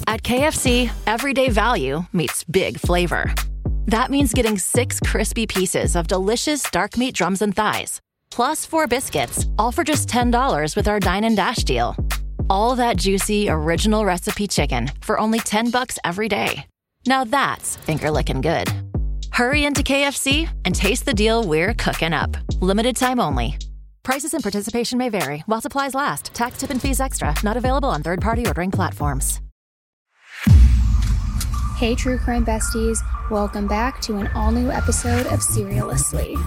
At KFC, everyday value meets big flavor. That means getting 6 crispy pieces of delicious dark meat drums and thighs, plus 4 biscuits, all for just $10 with our Dine and Dash deal. All that juicy, original recipe chicken for only $10 every day. Now that's finger-licking good. Hurry into KFC and taste the deal we're cooking up. Limited time only. Prices and participation may vary while supplies last. Tax, tip, and fees extra. Not available on third-party ordering platforms. Hey, True Crime Besties. Welcome back to an all-new episode of Serialously.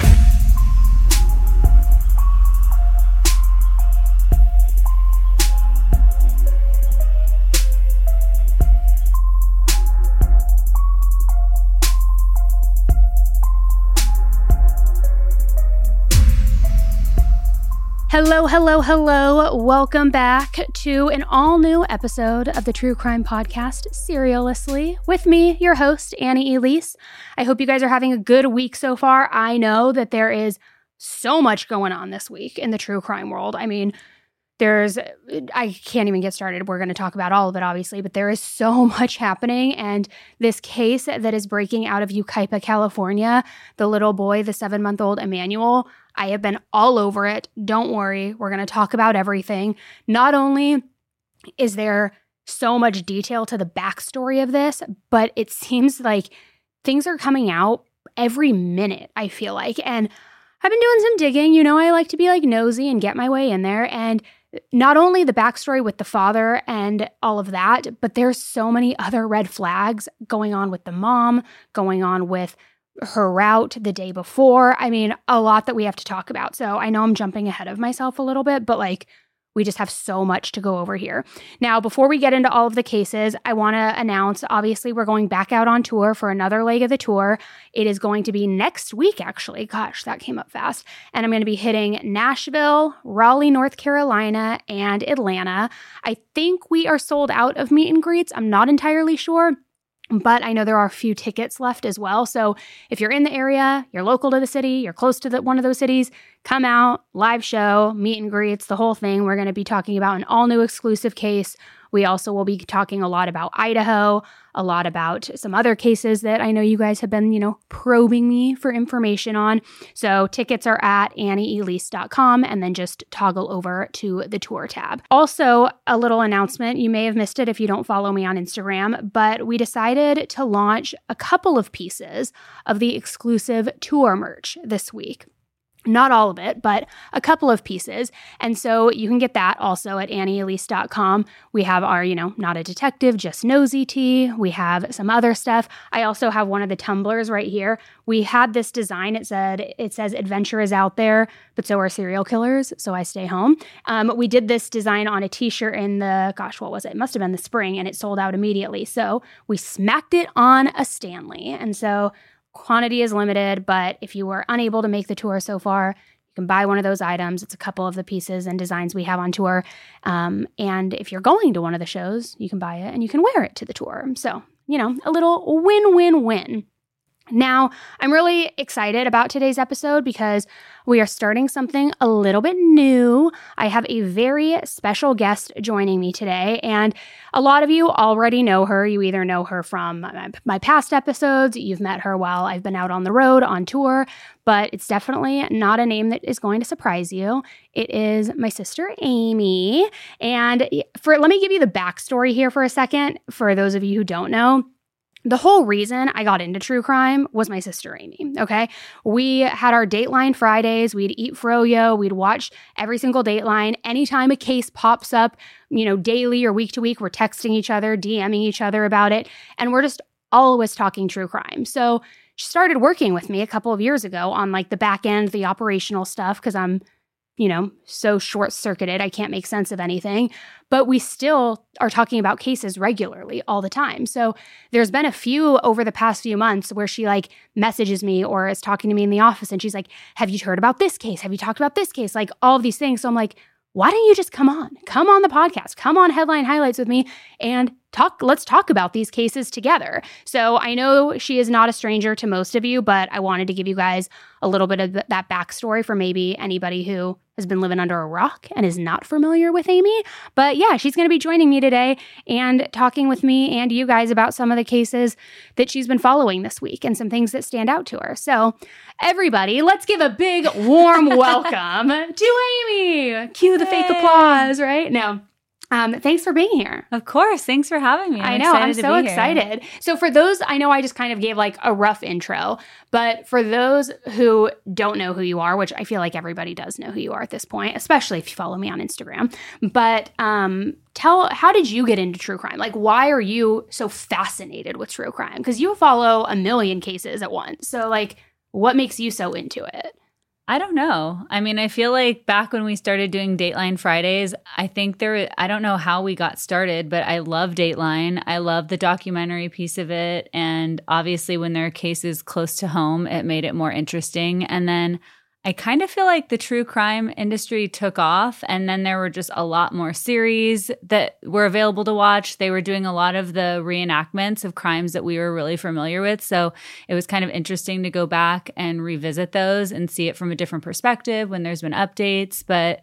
Hello. Welcome back to an all-new episode of the True Crime Podcast, Serialously, with me, your host, Annie Elise. I hope you guys are having a good week so far. I know that there is so much going on this week in the true crime world. I mean, I can't even get started. We're going to talk about all of it, obviously, but there is so much happening. And this case that is breaking out of Yucaipa, California, the little boy, the 7-month-old Emmanuel, I have been all over it. Don't worry. We're going to talk about everything. Not only is there so much detail to the backstory of this, but it seems like things are coming out every minute, I feel like. And I've been doing some digging. You know, I like to be like nosy and get my way in there. And not only the backstory with the father and all of that, but there's so many other red flags going on with the mom, going on with her route the day before. I mean, a lot that we have to talk about. So I know I'm jumping ahead of myself a little bit, but we just have so much to go over here. Now, before we get into all of the cases, I want to announce, obviously, we're going back out on tour for another leg of the tour. It is going to be next week, actually. Gosh, that came up fast. And I'm going to be hitting Nashville, Raleigh, North Carolina, and Atlanta. I think we are sold out of meet and greets. I'm not entirely sure, but I know there are a few tickets left as well. So if you're in the area, you're local to the city, you're close to one of those cities, come out, live show, meet and greets, the whole thing. We're going to be talking about an all-new exclusive case. We also will be talking a lot about Idaho, a lot about some other cases that I know you guys have been, probing me for information on. So tickets are at annieelise.com and then just toggle over to the tour tab. Also, a little announcement. You may have missed it if you don't follow me on Instagram, but we decided to launch a couple of pieces of the exclusive tour merch this week. Not all of it, but a couple of pieces. And so you can get that also at annieelise.com. We have our, not a detective, just nosy tee. We have some other stuff. I also have one of the tumblers right here. We had this design. It says adventure is out there, but so are serial killers. So I stay home. We did this design on a t-shirt in what was it? It must have been the spring, and it sold out immediately. So we smacked it on a Stanley. And so quantity is limited, but if you were unable to make the tour so far, you can buy one of those items. It's a couple of the pieces and designs we have on tour. And if you're going to one of the shows, you can buy it and you can wear it to the tour. So, a little win-win-win. Now, I'm really excited about today's episode because we are starting something a little bit new. I have a very special guest joining me today, and a lot of you already know her. You either know her from my past episodes, you've met her while I've been out on the road on tour, but it's definitely not a name that is going to surprise you. It is my sister, Amy. And let me give you the backstory here for a second, for those of you who don't know. The whole reason I got into true crime was my sister, Amy, okay? We had our Dateline Fridays. We'd eat froyo. We'd watch every single Dateline. Anytime a case pops up, daily or week to week, we're texting each other, DMing each other about it, and we're just always talking true crime. So she started working with me a couple of years ago on the back end, the operational stuff, because I'm so short-circuited, I can't make sense of anything. But we still are talking about cases regularly all the time. So there's been a few over the past few months where she messages me or is talking to me in the office and she's like, have you heard about this case? Have you talked about this case? All of these things. So I'm like, why don't you just come on the podcast, come on Headline Highlights with me and let's talk about these cases together. So I know she is not a stranger to most of you, but I wanted to give you guys a little bit of that backstory for maybe anybody who has been living under a rock and is not familiar with Amy. But yeah, she's going to be joining me today and talking with me and you guys about some of the cases that she's been following this week and some things that stand out to her. So everybody, let's give a big warm welcome to Amy. Cue the fake applause, right? Now, thanks for being here. Of course. Thanks for having me. I'm so excited. So for those, I know I just kind of gave like a rough intro, but for those who don't know who you are, which I feel like everybody does know who you are at this point, especially if you follow me on Instagram, but how did you get into true crime? Like, why are you so fascinated with true crime? Because you follow a million cases at once. So like, what makes you so into it? I don't know. I mean, I feel like back when we started doing Dateline Fridays, I don't know how we got started, but I love Dateline. I love the documentary piece of it. And obviously when there are cases close to home, it made it more interesting. And then I kind of feel like the true crime industry took off, and then there were just a lot more series that were available to watch. They were doing a lot of the reenactments of crimes that we were really familiar with. So it was kind of interesting to go back and revisit those and see it from a different perspective when there's been updates. But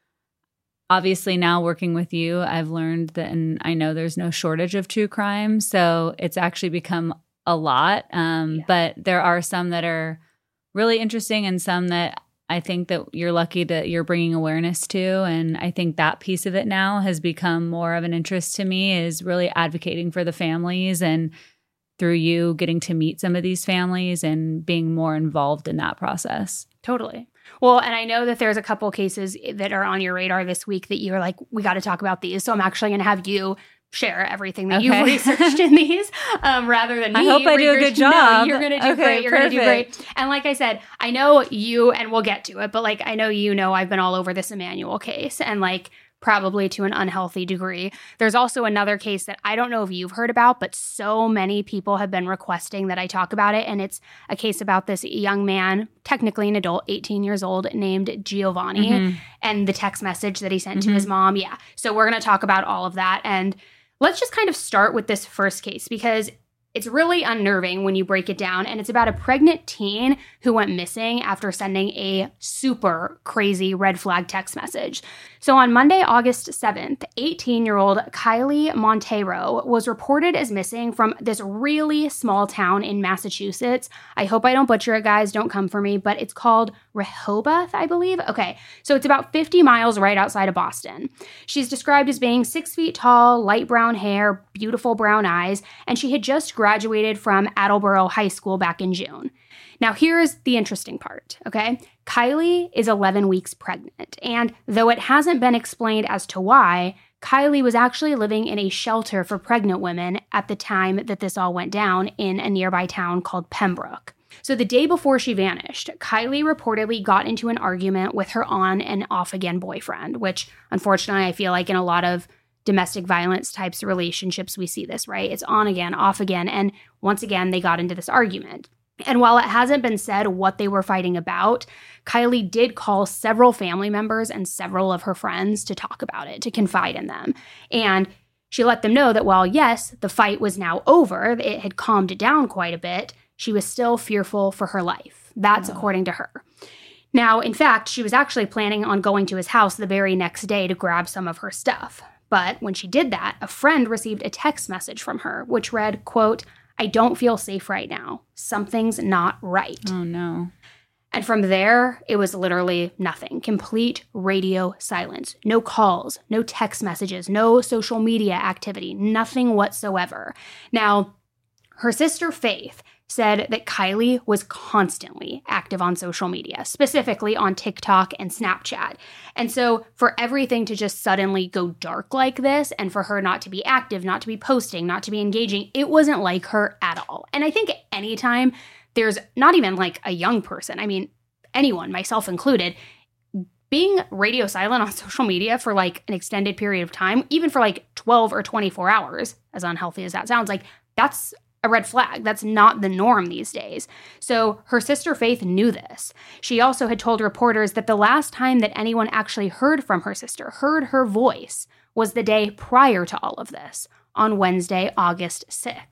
obviously now working with you, I've learned that, and I know there's no shortage of true crime. So it's actually become a lot. But there are some that are really interesting and some that I think that you're lucky that you're bringing awareness to. And I think that piece of it now has become more of an interest to me, is really advocating for the families, and through you getting to meet some of these families and being more involved in that process. Totally. Well, and I know that there's a couple cases that are on your radar this week that you're like, we got to talk about these. So I'm actually going to have you share everything that you've researched in these rather than me. I hope I do a good job. No, you're going to do great. You're going to do great. And like I said, I know you, and we'll get to it, but like I know I've been all over this Emmanuel case, and like probably to an unhealthy degree. There's also another case that I don't know if you've heard about, but so many people have been requesting that I talk about it. And it's a case about this young man, technically an adult, 18 years old, named Giovanni, and the text message that he sent to his mom. Yeah. So we're going to talk about all of that. And let's just kind of start with this first case, because it's really unnerving when you break it down. And it's about a pregnant teen who went missing after sending a super crazy red flag text message. So on Monday, August 7th, 18-year-old Kylie Monteiro was reported as missing from this really small town in Massachusetts. I hope I don't butcher it, guys. Don't come for me. But it's called Rehoboth, I believe. Okay, so it's about 50 miles right outside of Boston. She's described as being 6 feet tall, light brown hair, beautiful brown eyes, and she had just graduated from Attleboro High School back in June. Now, here's the interesting part, okay? Kylie is 11 weeks pregnant, and though it hasn't been explained as to why, Kylie was actually living in a shelter for pregnant women at the time that this all went down in a nearby town called Pembroke. So the day before she vanished, Kylie reportedly got into an argument with her on and off again boyfriend, which unfortunately I feel like in a lot of domestic violence types of relationships, we see this, right? It's on again, off again. And once again, they got into this argument. And while it hasn't been said what they were fighting about, Kylie did call several family members and several of her friends to talk about it, to confide in them. And she let them know that while, yes, the fight was now over, it had calmed down quite a bit, she was still fearful for her life. That's according to her. Now, in fact, she was actually planning on going to his house the very next day to grab some of her stuff. But when she did that, a friend received a text message from her, which read, quote, "I don't feel safe right now. Something's not right." Oh, no. And from there, it was literally nothing. Complete radio silence. No calls, no text messages, no social media activity, nothing whatsoever. Now, her sister Faith said that Kylie was constantly active on social media, specifically on TikTok and Snapchat. And so for everything to just suddenly go dark like this, and for her not to be active, not to be posting, not to be engaging, it wasn't like her at all. And I think anytime there's not even like a young person, I mean, anyone, myself included, being radio silent on social media for like an extended period of time, even for like 12 or 24 hours, as unhealthy as that sounds, like that's a red flag. That's not the norm these days. So her sister Faith knew this. She also had told reporters that the last time that anyone actually heard from her sister, heard her voice, was the day prior to all of this, on Wednesday, August 6th.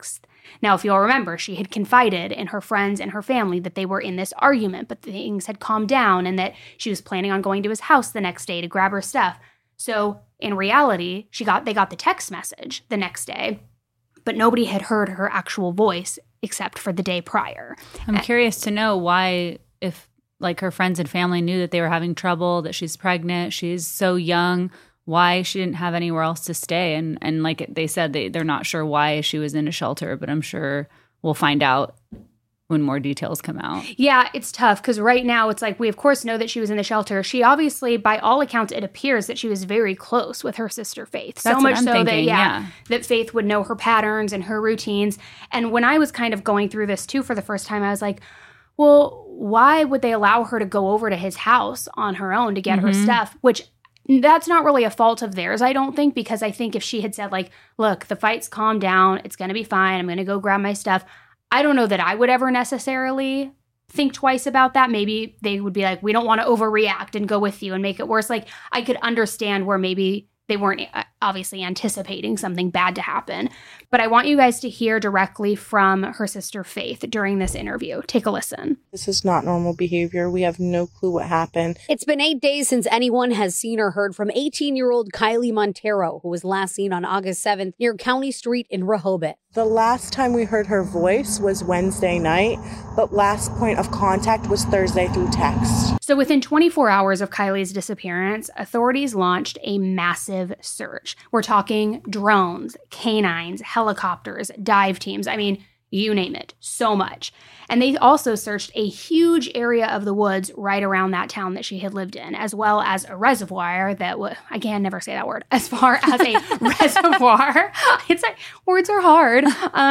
Now, if you'll remember, she had confided in her friends and her family that they were in this argument, but things had calmed down and that she was planning on going to his house the next day to grab her stuff. So in reality, they got the text message the next day, but nobody had heard her actual voice except for the day prior. I'm curious to know why, if like her friends and family knew that they were having trouble, that she's pregnant, she's so young, why she didn't have anywhere else to stay. And like they said, they're not sure why she was in a shelter, but I'm sure we'll find out when more details come out. Yeah, it's tough because right now it's like we, of course, know that she was in the shelter. She obviously, by all accounts, it appears that she was very close with her sister Faith. That's so much so thinking, that Faith would know her patterns and her routines. And when I was kind of going through this too for the first time, I was like, well, why would they allow her to go over to his house on her own to get her stuff? Which that's not really a fault of theirs, I don't think, because I think if she had said like, look, the fight's calmed down, it's going to be fine, I'm going to go grab my stuff, I don't know that I would ever necessarily think twice about that. Maybe they would be like, we don't want to overreact and go with you and make it worse. Like, I could understand where maybe they weren't obviously anticipating something bad to happen. But I want you guys to hear directly from her sister Faith during this interview. Take a listen. This is not normal behavior. We have no clue what happened. It's been 8 days since anyone has seen or heard from 18-year-old Kylie Montero, who was last seen on August 7th near County Street in Rehoboth. The last time we heard her voice was Wednesday night, but last point of contact was Thursday through text. So within 24 hours of Kylie's disappearance, authorities launched a massive search. We're talking drones, canines, helicopters, dive teams. I mean, you name it, so much. And they also searched a huge area of the woods right around that town that she had lived in, as well as a reservoir that I can never say that word, as far as a reservoir. It's like, words are hard.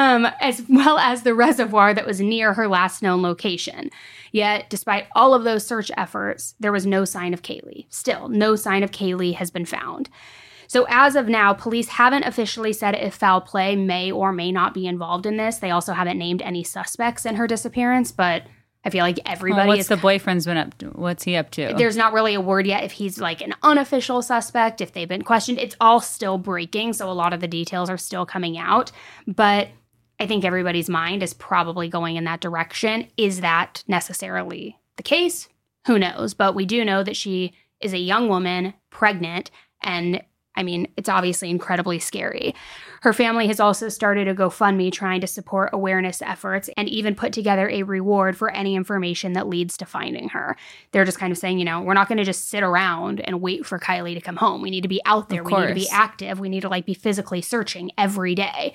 As well as the reservoir that was near her last known location. Yet, despite all of those search efforts, there was no sign of Kaylee. Still, no sign of Kaylee has been found. So as of now, police haven't officially said if foul play may or may not be involved in this. They also haven't named any suspects in her disappearance, but I feel like everybody what's the boyfriend's been up to? What's he up to? There's not really a word yet if he's like an unofficial suspect, if they've been questioned. It's all still breaking, so a lot of the details are still coming out. But I think everybody's mind is probably going in that direction. Is that necessarily the case? Who knows? But we do know that she is a young woman, pregnant, and I mean, it's obviously incredibly scary. Her family has also started a GoFundMe trying to support awareness efforts and even put together a reward for any information that leads to finding her. They're just kind of saying, we're not going to just sit around and wait for Kylie to come home. We need to be out there. We need to be active. We need to be physically searching every day.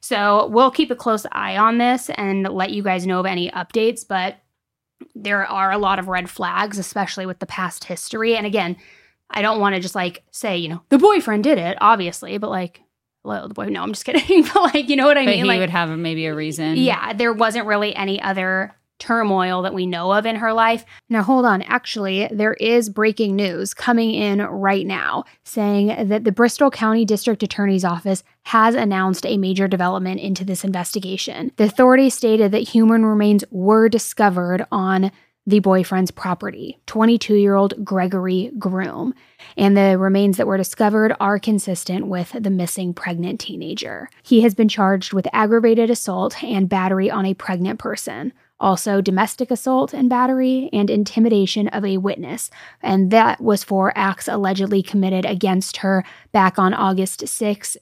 So we'll keep a close eye on this and let you guys know of any updates. But there are a lot of red flags, especially with the past history. And again, I don't want to just say, the boyfriend did it, obviously, but hello, the boy. No, I'm just kidding. But you know what I mean? He would have maybe a reason. Yeah, there wasn't really any other turmoil that we know of in her life. Now, hold on. Actually, there is breaking news coming in right now saying that the Bristol County District Attorney's Office has announced a major development into this investigation. The authorities stated that human remains were discovered on the boyfriend's property, 22-year-old Gregory Groom. And the remains that were discovered are consistent with the missing pregnant teenager. He has been charged with aggravated assault and battery on a pregnant person, also domestic assault and battery, and intimidation of a witness. And that was for acts allegedly committed against her back on August 6,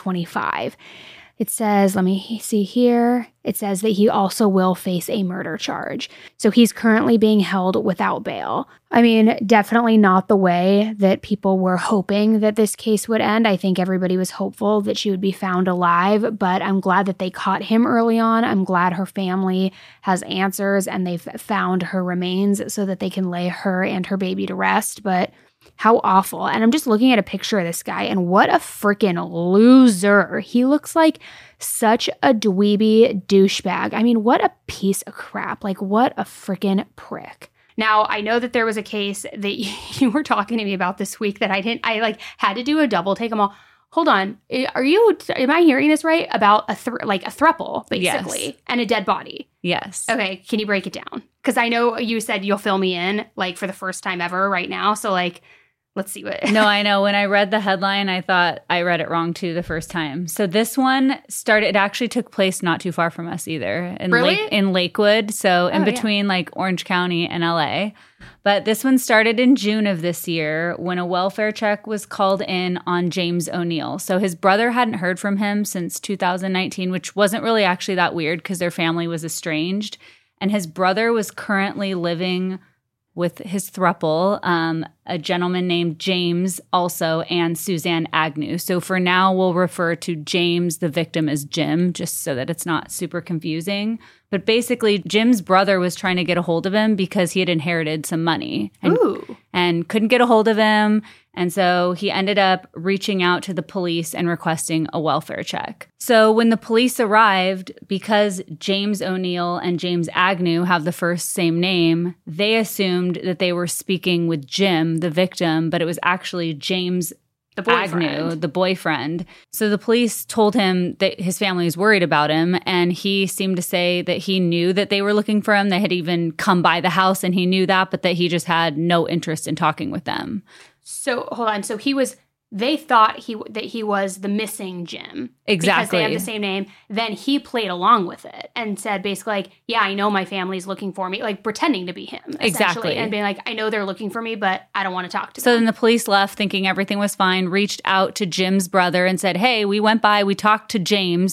2025. It says, let me see here, it says that he also will face a murder charge. So he's currently being held without bail. I mean, definitely not the way that people were hoping that this case would end. I think everybody was hopeful that she would be found alive, but I'm glad that they caught him early on. I'm glad her family has answers and they've found her remains so that they can lay her and her baby to rest. But how awful. And I'm just looking at a picture of this guy, and what a freaking loser. He looks like such a dweeby douchebag. I mean, what a piece of crap. What a freaking prick. Now, I know that there was a case that you were talking to me about this week that I had to do a double take. I'm all, hold on. Am I hearing this right? About a throuple, basically, yes, and a dead body. Yes. Okay. Can you break it down? Because I know you said you'll fill me in, for the first time ever right now. So, let's see what. No, I know. When I read the headline, I thought I read it wrong too the first time. So this one it actually took place not too far from us either. In Lakewood. So in between like Orange County and LA. But this one started in June of this year when a welfare check was called in on James O'Neill. So his brother hadn't heard from him since 2019, which wasn't really actually that weird because their family was estranged. And his brother was currently living with his throuple, a gentleman named James also, and Suzanne Agnew. So for now, we'll refer to James, the victim, as Jim, just so that it's not super confusing. But basically, Jim's brother was trying to get a hold of him because he had inherited some money and couldn't get a hold of him. And so he ended up reaching out to the police and requesting a welfare check. So when the police arrived, because James O'Neill and James Agnew have the first same name, they assumed that they were speaking with Jim, the victim, but it was actually James Agnew, the boyfriend. So the police told him that his family was worried about him, and he seemed to say that he knew that they were looking for him. They had even come by the house, and he knew that, but that he just had no interest in talking with them. So hold on. So they thought that he was the missing Jim. Exactly. Because they have the same name. Then he played along with it and said basically like, yeah, I know my family's looking for me, like pretending to be him. Exactly. And being like, I know they're looking for me, but I don't want to talk to them. So then the police left thinking everything was fine, reached out to Jim's brother and said, hey, we went by, we talked to Jim,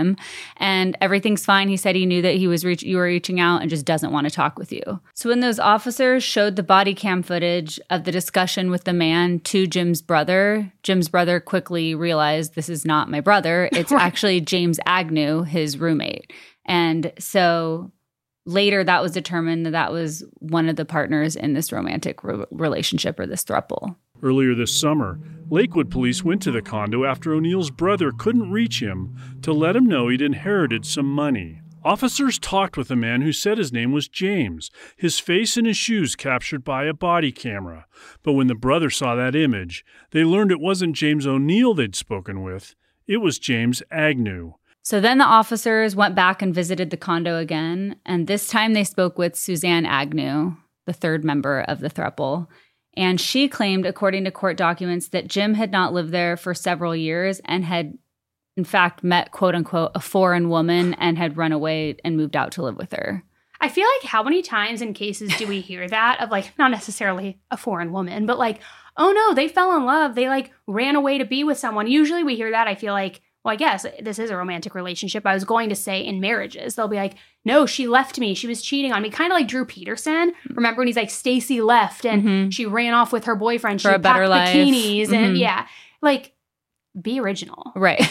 and everything's fine. He said he knew that you were reaching out and just doesn't want to talk with you. So when those officers showed the body cam footage of the discussion with the man to Jim's brother quickly realized this is not my brother. It's actually James Agnew, his roommate. And so later that was determined that was one of the partners in this romantic relationship or this throuple. Earlier this summer, Lakewood police went to the condo after O'Neill's brother couldn't reach him to let him know he'd inherited some money. Officers talked with a man who said his name was James, his face and his shoes captured by a body camera. But when the brother saw that image, they learned it wasn't James O'Neill they'd spoken with. It was James Agnew. So then the officers went back and visited the condo again, and this time they spoke with Suzanne Agnew, the third member of the throuple. And she claimed, according to court documents, that Jim had not lived there for several years and had in fact met, quote unquote, a foreign woman and had run away and moved out to live with her. I feel like how many times in cases do we hear that of like, not necessarily a foreign woman, but like, oh no, they fell in love. They like ran away to be with someone. Usually we hear that. I feel like, well, I guess this is a romantic relationship. I was going to say in marriages, they'll be like, no, she left me. She was cheating on me. Kind of like Drew Peterson. Remember when he's like, Stacy left and she ran off with her boyfriend. She for a better life. Bikinis and yeah, like be original. Right.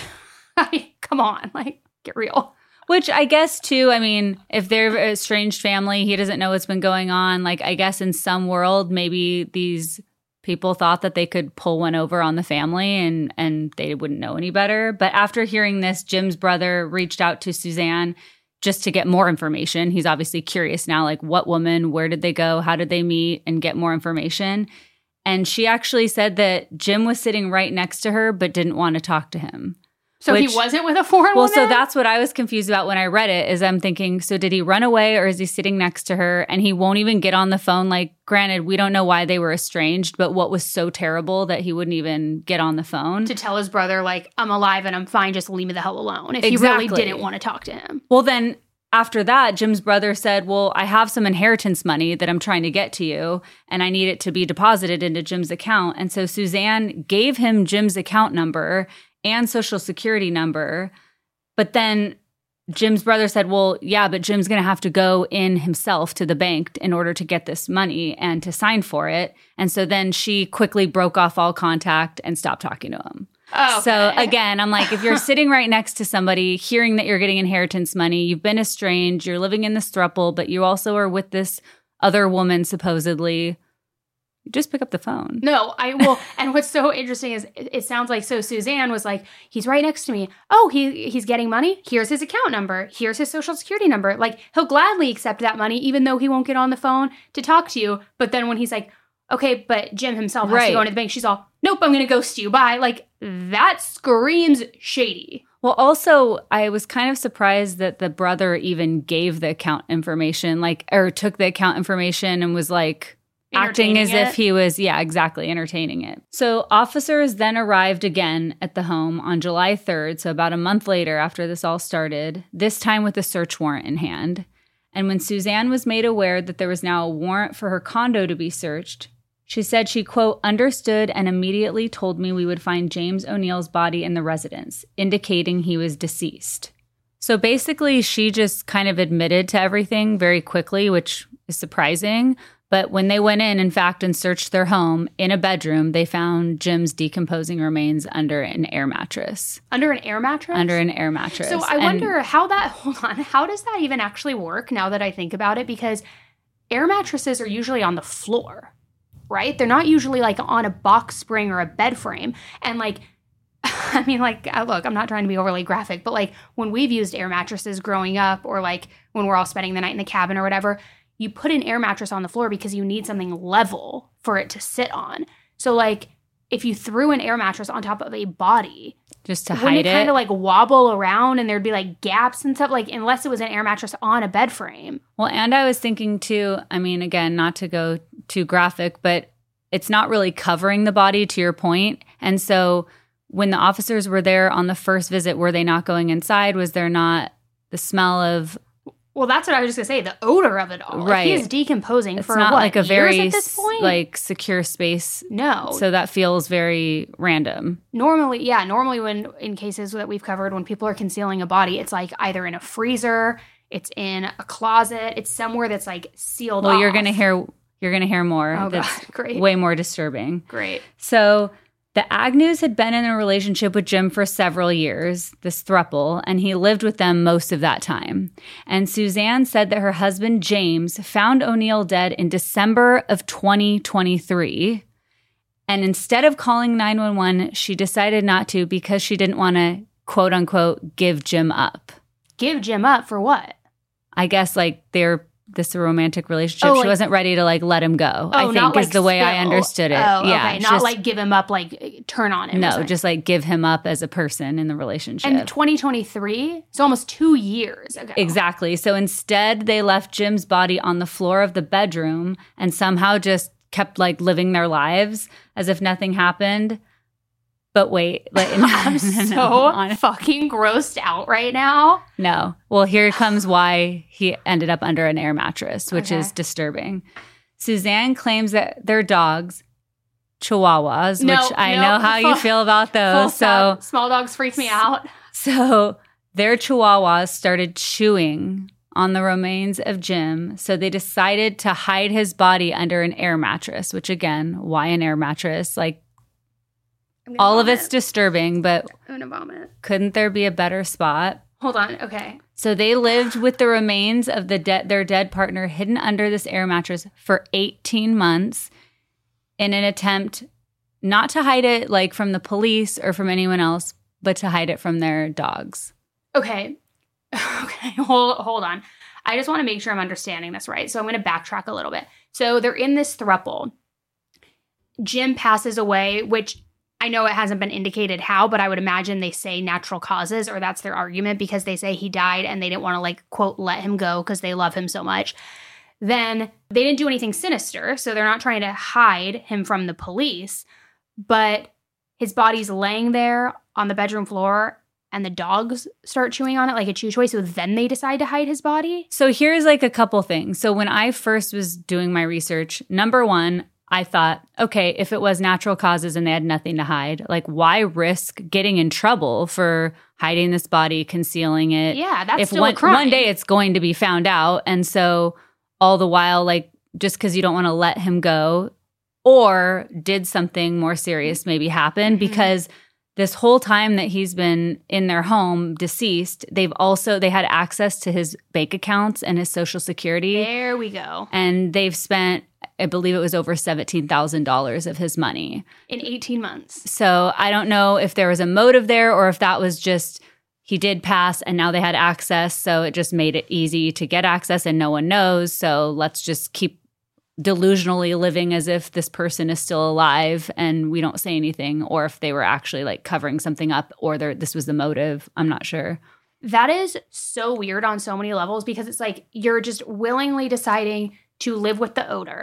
Come on, like, get real. Which I guess, too, I mean, if they're a estranged family, he doesn't know what's been going on. Like, I guess in some world, maybe these people thought that they could pull one over on the family and they wouldn't know any better. But after hearing this, Jim's brother reached out to Suzanne just to get more information. He's obviously curious now, like, what woman, where did they go, how did they meet, and get more information. And she actually said that Jim was sitting right next to her but didn't want to talk to him. So he wasn't with a foreign woman? Well, so that's what I was confused about when I read it, is I'm thinking, so did he run away or is he sitting next to her and he won't even get on the phone? Like, granted, we don't know why they were estranged, but what was so terrible that he wouldn't even get on the phone? To tell his brother, like, I'm alive and I'm fine, just leave me the hell alone, if he really didn't want to talk to him. Well, then after that, Jim's brother said, well, I have some inheritance money that I'm trying to get to you, and I need it to be deposited into Jim's account. And so Suzanne gave him Jim's account number and social security number. But then Jim's brother said, well, yeah, but Jim's going to have to go in himself to the bank in order to get this money and to sign for it. And so then she quickly broke off all contact and stopped talking to him. Oh, okay. So again, I'm like, if you're sitting right next to somebody, hearing that you're getting inheritance money, you've been estranged, you're living in this throuple, but you also are with this other woman supposedly, just pick up the phone. No, I will. And what's so interesting is it sounds like, so Suzanne was like, he's right next to me. Oh, he's getting money. Here's his account number. Here's his social security number. Like, he'll gladly accept that money, even though he won't get on the phone to talk to you. But then when he's like, okay, but Jim himself has to go into the bank, she's all, nope, I'm going to ghost you. Bye. Like, that screams shady. Well, also, I was kind of surprised that the brother even gave the account information, like, or took the account information and was like, acting as if he was, exactly, entertaining it. So officers then arrived again at the home on July 3rd, so about a month later after this all started, this time with a search warrant in hand. And when Suzanne was made aware that there was now a warrant for her condo to be searched, she said she, quote, understood and immediately told me we would find James O'Neill's body in the residence, indicating he was deceased. So basically, she just kind of admitted to everything very quickly, which is surprising. But when they went in fact, and searched their home in a bedroom, they found Jim's decomposing remains under an air mattress. Under an air mattress? Under an air mattress. So I wonder how does that even actually work now that I think about it? Because air mattresses are usually on the floor, right? They're not usually like on a box spring or a bed frame. And like, I mean, like, look, I'm not trying to be overly graphic, but like when we've used air mattresses growing up or like when we're all spending the night in the cabin or whatever, you put an air mattress on the floor because you need something level for it to sit on. So like if you threw an air mattress on top of a body, just to hide it, wouldn't it kind of like wobble around and there'd be like gaps and stuff, like unless it was an air mattress on a bed frame. Well, and I was thinking too, I mean, again, not to go too graphic, but it's not really covering the body, to your point. And so when the officers were there on the first visit, were they not going inside? Was there not the smell of... Well, that's what I was just going to say, the odor of it all. Right. Like, he is decomposing it's for not what, like a very years at this point? Like secure space. No. So that feels very random. Normally when in cases that we've covered, when people are concealing a body, it's like either in a freezer, it's in a closet, it's somewhere that's like sealed off. Well, you're going to hear more. Oh, that's God. Great. Way more disturbing. Great. So the Agnews had been in a relationship with Jim for several years, this throuple, and he lived with them most of that time. And Suzanne said that her husband, James, found O'Neill dead in December of 2023. And instead of calling 911, she decided not to because she didn't want to, quote unquote, give Jim up. Give Jim up for what? I guess like this romantic relationship. She wasn't ready to like let him go. I think not, is like, the way I understood it. Oh, yeah, okay. Not like give him up, like turn on him. No, just like give him up as a person in the relationship. And 2023, it's almost 2 years ago. Exactly. So instead, they left Jim's body on the floor of the bedroom and somehow just kept like living their lives as if nothing happened. But wait, I'm so fucking grossed out right now. No. Well, here comes why he ended up under an air mattress, which is disturbing. Suzanne claims that their dogs, Chihuahuas, which I know how you feel about those. So small dogs freak me out. So their Chihuahuas started chewing on the remains of Jim. So they decided to hide his body under an air mattress, which again, why an air mattress? Like, all of it's disturbing, but I'm gonna vomit. Couldn't there be a better spot? Hold on. Okay. So they lived with the remains of their dead partner hidden under this air mattress for 18 months in an attempt not to hide it like from the police or from anyone else, but to hide it from their dogs. Okay. Hold on. I just want to make sure I'm understanding this right. So I'm going to backtrack a little bit. So they're in this throuple. Jim passes away, which I know it hasn't been indicated how, but I would imagine they say natural causes, or that's their argument because they say he died and they didn't want to, like, quote, let him go because they love him so much. Then they didn't do anything sinister, so they're not trying to hide him from the police, but his body's laying there on the bedroom floor and the dogs start chewing on it like a chew toy, so then they decide to hide his body? So here's like a couple things. So when I first was doing my research, number one, I thought, okay, if it was natural causes and they had nothing to hide, like why risk getting in trouble for hiding this body, concealing it? Yeah, that's still a crime. One day it's going to be found out. And so all the while, like just because you don't want to let him go, or did something more serious maybe happen? Because this whole time that he's been in their home deceased, they had access to his bank accounts and his Social Security. There we go. And they've spent, I believe it was over $17,000 of his money. In 18 months. So I don't know if there was a motive there or if that was just he did pass and now they had access. So it just made it easy to get access and no one knows. So let's just keep delusionally living as if this person is still alive and we don't say anything, or if they were actually like covering something up or this was the motive. I'm not sure. That is so weird on so many levels because it's like you're just willingly deciding to live with the odor,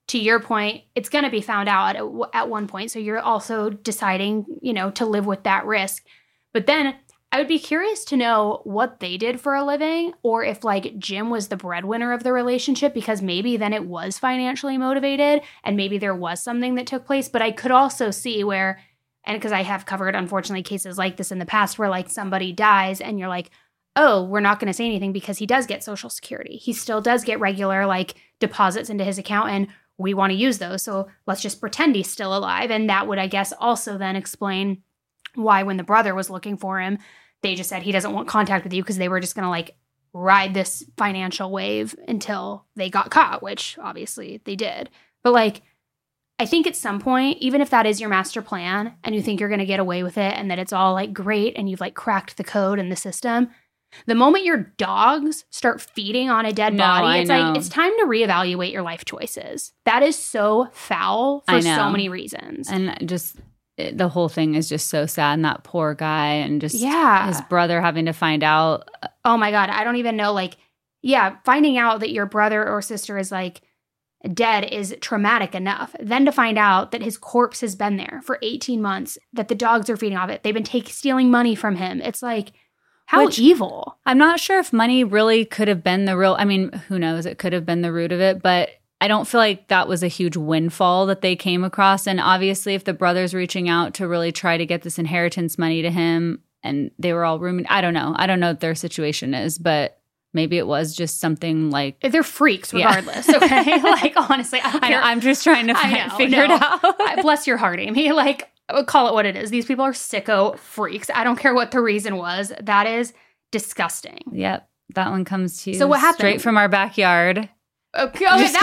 to your point, it's going to be found out at one point. So you're also deciding, to live with that risk. But then I would be curious to know what they did for a living, or if like Jim was the breadwinner of the relationship, because maybe then it was financially motivated and maybe there was something that took place. But I could also see where, and because I have covered, unfortunately, cases like this in the past where like somebody dies and you're like, oh, we're not going to say anything because he does get Social Security. He still does get regular like deposits into his account and we want to use those. So let's just pretend he's still alive. And that would, I guess, also then explain why when the brother was looking for him, they just said he doesn't want contact with you because they were just going to like ride this financial wave until they got caught, which obviously they did. But like, I think at some point, even if that is your master plan and you think you're going to get away with it and that it's all like great and you've like cracked the code and the system, the moment your dogs start feeding on a dead body, it's like, it's time to reevaluate your life choices. That is so foul for so many reasons. And just the whole thing is just so sad. And that poor guy and just his brother having to find out. Oh my God. I don't even know. Like, finding out that your brother or sister is like dead is traumatic enough. Then to find out that his corpse has been there for 18 months, that the dogs are feeding off it. They've been stealing money from him. It's like, how evil. I'm not sure if money really could have been the real, I mean, who knows? It could have been the root of it, but I don't feel like that was a huge windfall that they came across. And obviously, if the brother's reaching out to really try to get this inheritance money to him and they were all rooming, I don't know. I don't know what their situation is, but maybe it was just something like... They're freaks regardless, okay? Like, honestly, I don't care. I'm just trying to figure it out. Bless your heart, Amy. Like, I would call it what it is. These people are sicko freaks. I don't care what the reason was. That is disgusting. Yep. That one comes to you so what happened? Straight from our backyard. Okay,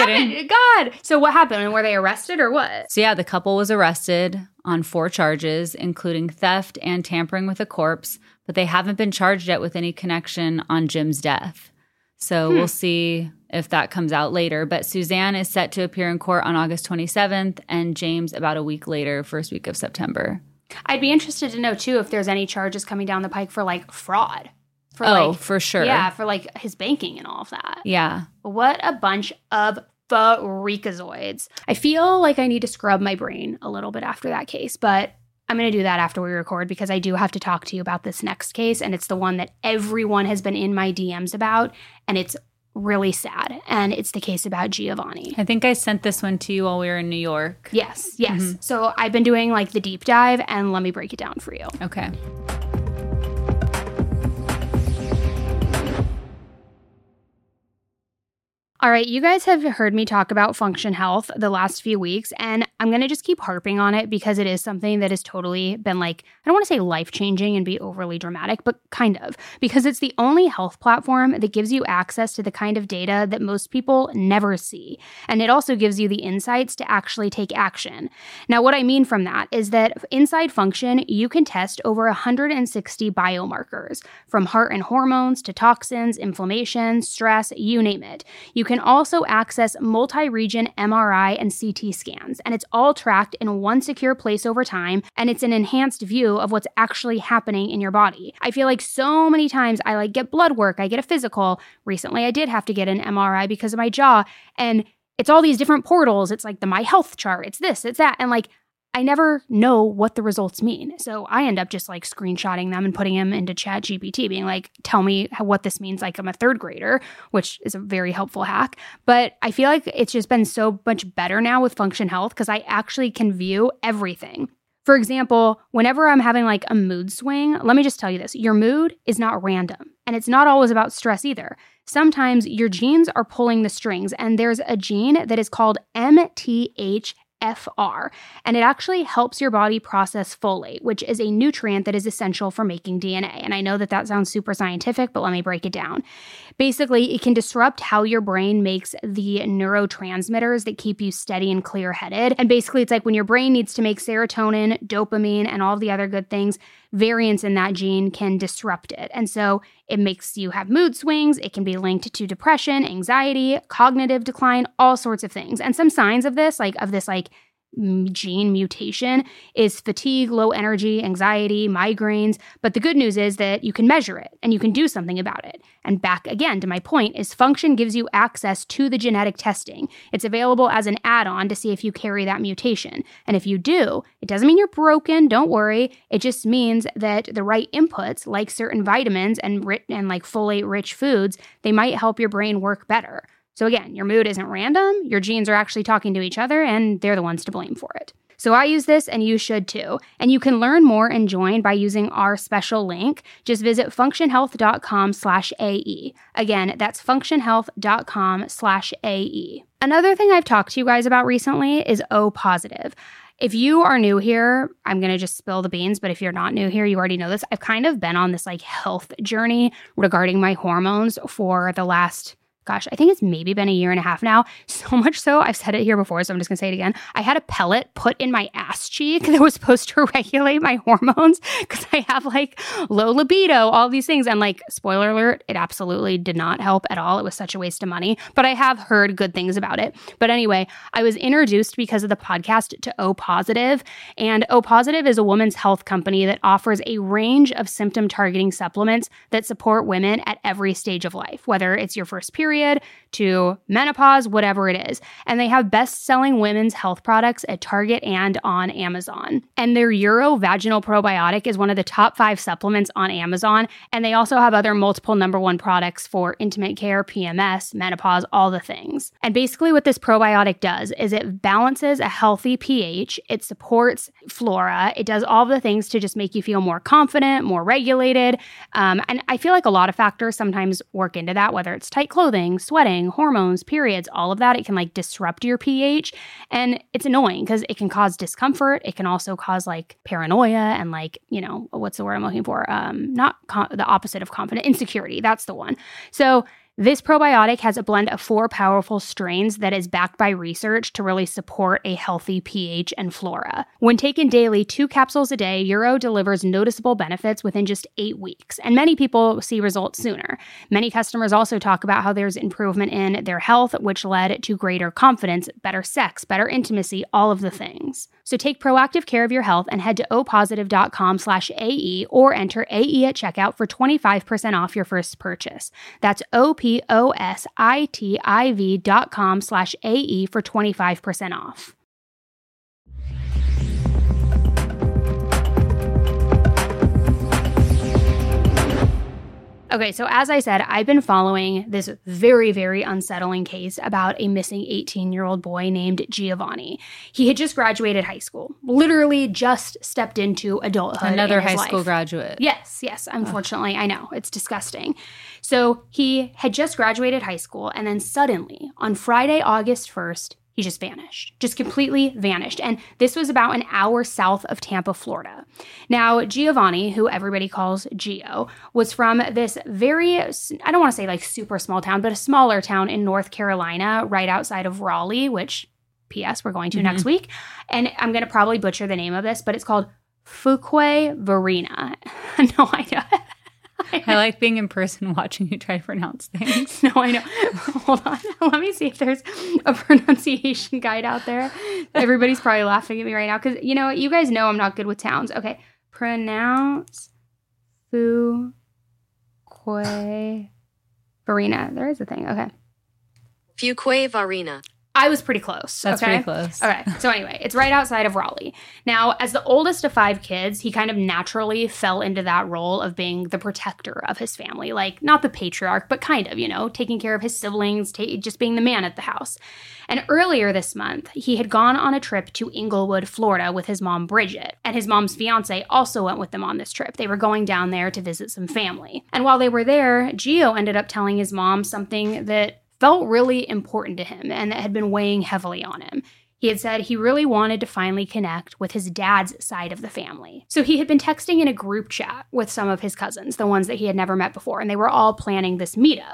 God. So what happened? And were they arrested or what? So the couple was arrested on 4 charges, including theft and tampering with a corpse, but they haven't been charged yet with any connection on Jim's death. So we'll see if that comes out later. But Suzanne is set to appear in court on August 27th and James about a week later, first week of September. I'd be interested to know, too, if there's any charges coming down the pike for, like, fraud. For sure. Yeah, for, like, his banking and all of that. Yeah. What a bunch of freakazoids. I feel like I need to scrub my brain a little bit after that case, but I'm going to do that after we record because I do have to talk to you about this next case, and it's the one that everyone has been in my DMs about, and it's really sad, and it's the case about Giovanni. I think I sent this one to you while we were in New York. Yes. Mm-hmm. So I've been doing, like, the deep dive, and let me break it down for you. Okay. All right, you guys have heard me talk about Function Health the last few weeks, and I'm going to just keep harping on it because it is something that has totally been like, I don't want to say life-changing and be overly dramatic, but kind of, because it's the only health platform that gives you access to the kind of data that most people never see. And it also gives you the insights to actually take action. Now, what I mean from that is that inside Function, you can test over 160 biomarkers, from heart and hormones to toxins, inflammation, stress, you name it. You can also access multi-region MRI and CT scans, and it's all tracked in one secure place over time, and it's an enhanced view of what's actually happening in your body. I feel like so many times I get blood work, I get a physical. Recently, I did have to get an MRI because of my jaw, and it's all these different portals. It's like the My Health chart, it's this, it's that, and I never know what the results mean. So I end up just screenshotting them and putting them into ChatGPT, being like, tell me what this means. Like I'm a 3rd grader, which is a very helpful hack. But I feel like it's just been so much better now with Function Health because I actually can view everything. For example, whenever I'm having a mood swing, let me just tell you this, your mood is not random. And it's not always about stress either. Sometimes your genes are pulling the strings, and there's a gene that is called MTHFR, and it actually helps your body process folate, which is a nutrient that is essential for making DNA. And I know that sounds super scientific, but let me break it down. Basically, it can disrupt how your brain makes the neurotransmitters that keep you steady and clear-headed. And basically, it's like when your brain needs to make serotonin, dopamine, and all of the other good things, variants in that gene can disrupt it. And so it makes you have mood swings. It can be linked to depression, anxiety, cognitive decline, all sorts of things. And some signs of this, gene mutation is fatigue, low energy, anxiety, migraines. But the good news is that you can measure it and you can do something about it. And back again to my point is Function gives you access to the genetic testing. It's available as an add-on to see if you carry that mutation. And if you do, it doesn't mean you're broken. Don't worry. It just means that the right inputs, like certain vitamins and like folate-rich foods, they might help your brain work better. So again, your mood isn't random, your genes are actually talking to each other, and they're the ones to blame for it. So I use this, and you should too. And you can learn more and join by using our special link. Just visit functionhealth.com/AE. Again, that's functionhealth.com/AE. Another thing I've talked to you guys about recently is O positive. If you are new here, I'm going to just spill the beans, but if you're not new here, you already know this. I've kind of been on this like health journey regarding my hormones for the last I think it's maybe been a year and a half now. So much so, I've said it here before, so I'm just going to say it again. I had a pellet put in my ass cheek that was supposed to regulate my hormones because I have like low libido, all these things. And like, spoiler alert, it absolutely did not help at all. It was such a waste of money, but I have heard good things about it. But anyway, I was introduced because of the podcast to O Positive. And O Positive is a women's health company that offers a range of symptom targeting supplements that support women at every stage of life, whether it's your first period, to menopause, whatever it is. And they have best-selling women's health products at Target and on Amazon. And their Urovaginal Probiotic is one of the top 5 supplements on Amazon. And they also have other multiple #1 products for intimate care, PMS, menopause, all the things. And basically what this probiotic does is it balances a healthy pH, it supports flora, it does all the things to just make you feel more confident, more regulated. And I feel like a lot of factors sometimes work into that, whether it's tight clothing, sweating, hormones, periods, all of that. It can like disrupt your pH, and it's annoying because it can cause discomfort. It can also cause like paranoia and like, you know, what's the word I'm looking for? The opposite of confident, insecurity. That's the one. So this probiotic has a blend of 4 powerful strains that is backed by research to really support a healthy pH and flora. When taken daily, 2 capsules a day, Uro delivers noticeable benefits within just 8 weeks, and many people see results sooner. Many customers also talk about how there's improvement in their health, which led to greater confidence, better sex, better intimacy, all of the things. So take proactive care of your health and head to opositive.com/AE or enter AE at checkout for 25% off your first purchase. That's opositiv.com/AE for 25% off. Okay, so as I said, I've been following this very, very unsettling case about a missing 18-year-old boy named Giovanni. He had just graduated high school, literally just stepped into adulthood. Another high school graduate. Yes, unfortunately, I know, it's disgusting. So he had just graduated high school, and then suddenly, on Friday, August 1st, he just vanished, just completely vanished. And this was about an hour south of Tampa, Florida. Now, Giovanni, who everybody calls Gio, was from this very, I don't want to say like super small town, but a smaller town in North Carolina, right outside of Raleigh, which, P.S., we're going to next week. And I'm going to probably butcher the name of this, but it's called Fuquay-Varina. No, I know. I like being in person watching you try to pronounce things. No, I know. Hold on. Let me see if there's a pronunciation guide out there. Everybody's probably laughing at me right now because, you know, you guys know I'm not good with towns. Okay. Pronounce Fuquay-Varina. There is a thing. Okay. Fuquay-Varina. I was pretty close. That's pretty close. All right. So anyway, it's right outside of Raleigh. Now, as the oldest of 5 kids, he kind of naturally fell into that role of being the protector of his family. Like, not the patriarch, but kind of, you know, taking care of his siblings, just being the man at the house. And earlier this month, he had gone on a trip to Inglewood, Florida with his mom, Bridget. And his mom's fiance also went with them on this trip. They were going down there to visit some family. And while they were there, Gio ended up telling his mom something that felt really important to him and that had been weighing heavily on him. He had said he really wanted to finally connect with his dad's side of the family. So he had been texting in a group chat with some of his cousins, the ones that he had never met before, and they were all planning this meetup.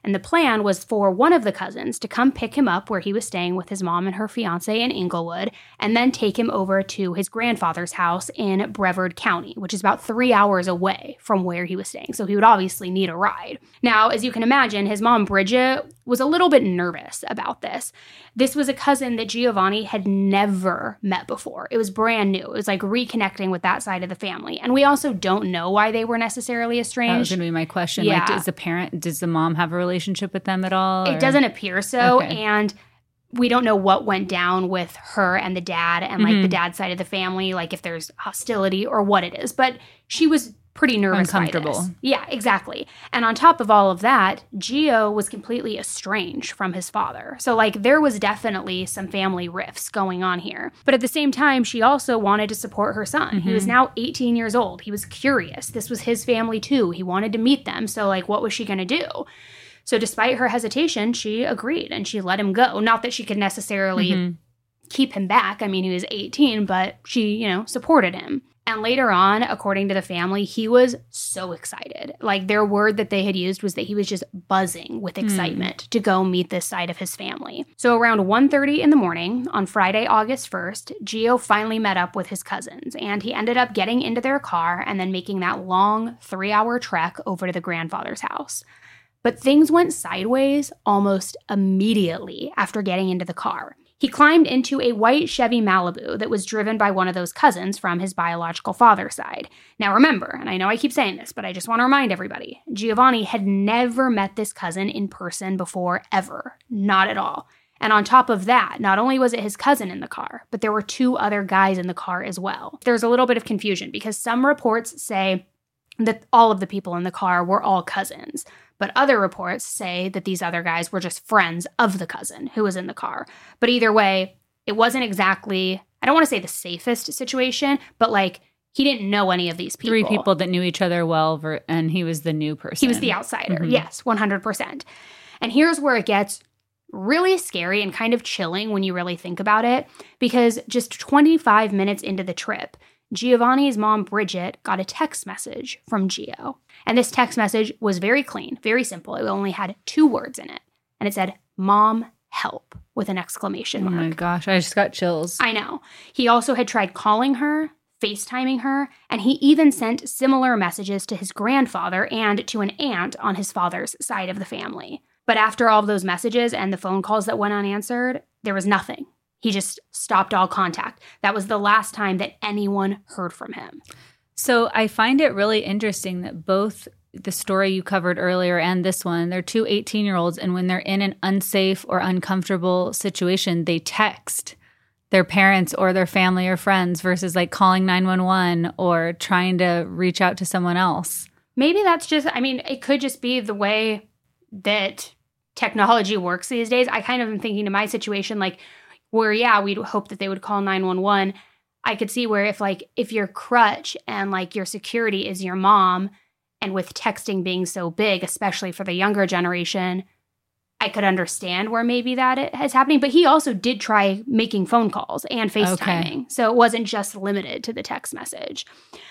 And the plan was for one of the cousins to come pick him up where he was staying with his mom and her fiance in Inglewood, and then take him over to his grandfather's house in Brevard County, which is about 3 hours away from where he was staying. So he would obviously need a ride. Now, as you can imagine, his mom, Bridget, was a little bit nervous about this. This was a cousin that Giovanni had never met before. It was brand new. It was like reconnecting with that side of the family. And we also don't know why they were necessarily estranged. That was going to be my question. Yeah. Like, does the mom have a relationship with them at all? It doesn't appear so. Okay. And we don't know what went down with her and the dad and like the dad's side of the family, like if there's hostility or what it is. But she was pretty nervous by this. Yeah, exactly. And on top of all of that, Gio was completely estranged from his father. So like there was definitely some family rifts going on here. But at the same time, she also wanted to support her son. He was now 18 years old. He was curious. This was his family too. He wanted to meet them. So like what was she going to do? So despite her hesitation, she agreed and she let him go. Not that she could necessarily keep him back. I mean, he was 18, but she, supported him. And later on, according to the family, he was so excited. Like their word that they had used was that he was just buzzing with excitement to go meet this side of his family. So around 1:30 in the morning on Friday, August 1st, Gio finally met up with his cousins, and he ended up getting into their car and then making that long 3-hour trek over to the grandfather's house. But things went sideways almost immediately after getting into the car. He climbed into a white Chevy Malibu that was driven by one of those cousins from his biological father's side. Now remember, and I know I keep saying this, but I just want to remind everybody, Giovanni had never met this cousin in person before, ever. Not at all. And on top of that, not only was it his cousin in the car, but there were 2 other guys in the car as well. There's a little bit of confusion because some reports say that all of the people in the car were all cousins. But other reports say that these other guys were just friends of the cousin who was in the car. But either way, it wasn't exactly, I don't want to say the safest situation, but like he didn't know any of these people. 3 people that knew each other well, and he was the new person. He was the outsider, yes, 100%. And here's where it gets really scary and kind of chilling when you really think about it, because just 25 minutes into the trip, Giovanni's mom, Bridget, got a text message from Gio. And this text message was very clean, very simple. It only had 2 words in it. And it said, "Mom, help," with an exclamation mark. Oh my gosh, I just got chills. I know. He also had tried calling her, FaceTiming her, and he even sent similar messages to his grandfather and to an aunt on his father's side of the family. But after all of those messages and the phone calls that went unanswered, there was nothing. He just stopped all contact. That was the last time that anyone heard from him. So I find it really interesting that both the story you covered earlier and this one, they're 2 18-year-olds, and when they're in an unsafe or uncomfortable situation, they text their parents or their family or friends versus like calling 911 or trying to reach out to someone else. Maybe that's just, it could just be the way that technology works these days. I kind of am thinking to my situation, like, where, yeah, we'd hope that they would call 911. I could see where if your crutch and like your security is your mom, and with texting being so big, especially for the younger generation, I could understand where maybe that is happening. But he also did try making phone calls and FaceTiming. Okay. So it wasn't just limited to the text message.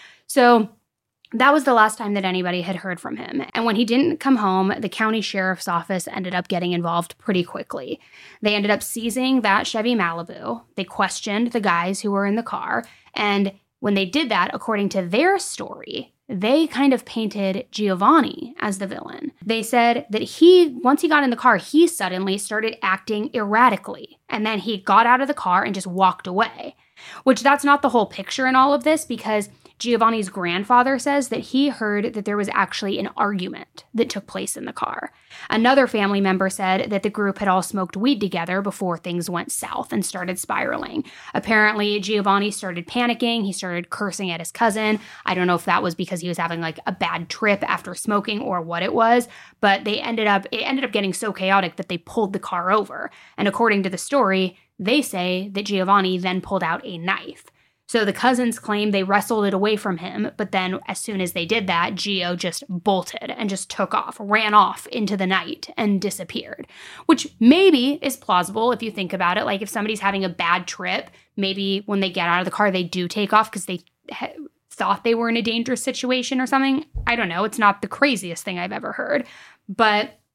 So that was the last time that anybody had heard from him. And when he didn't come home, the county sheriff's office ended up getting involved pretty quickly. They ended up seizing that Chevy Malibu. They questioned the guys who were in the car. And when they did that, according to their story, they kind of painted Giovanni as the villain. They said that once he got in the car, he suddenly started acting erratically. And then he got out of the car and just walked away. Which that's not the whole picture in all of this, because Giovanni's grandfather says that he heard that there was actually an argument that took place in the car. Another family member said that the group had all smoked weed together before things went south and started spiraling. Apparently, Giovanni started panicking. He started cursing at his cousin. I don't know if that was because he was having like a bad trip after smoking or what it was, but it ended up getting so chaotic that they pulled the car over. And according to the story, they say that Giovanni then pulled out a knife. So the cousins claim they wrestled it away from him, but then as soon as they did that, Gio just bolted and just took off, ran off into the night and disappeared, which maybe is plausible if you think about it. Like if somebody's having a bad trip, maybe when they get out of the car, they do take off because they thought they were in a dangerous situation or something. I don't know. It's not the craziest thing I've ever heard, but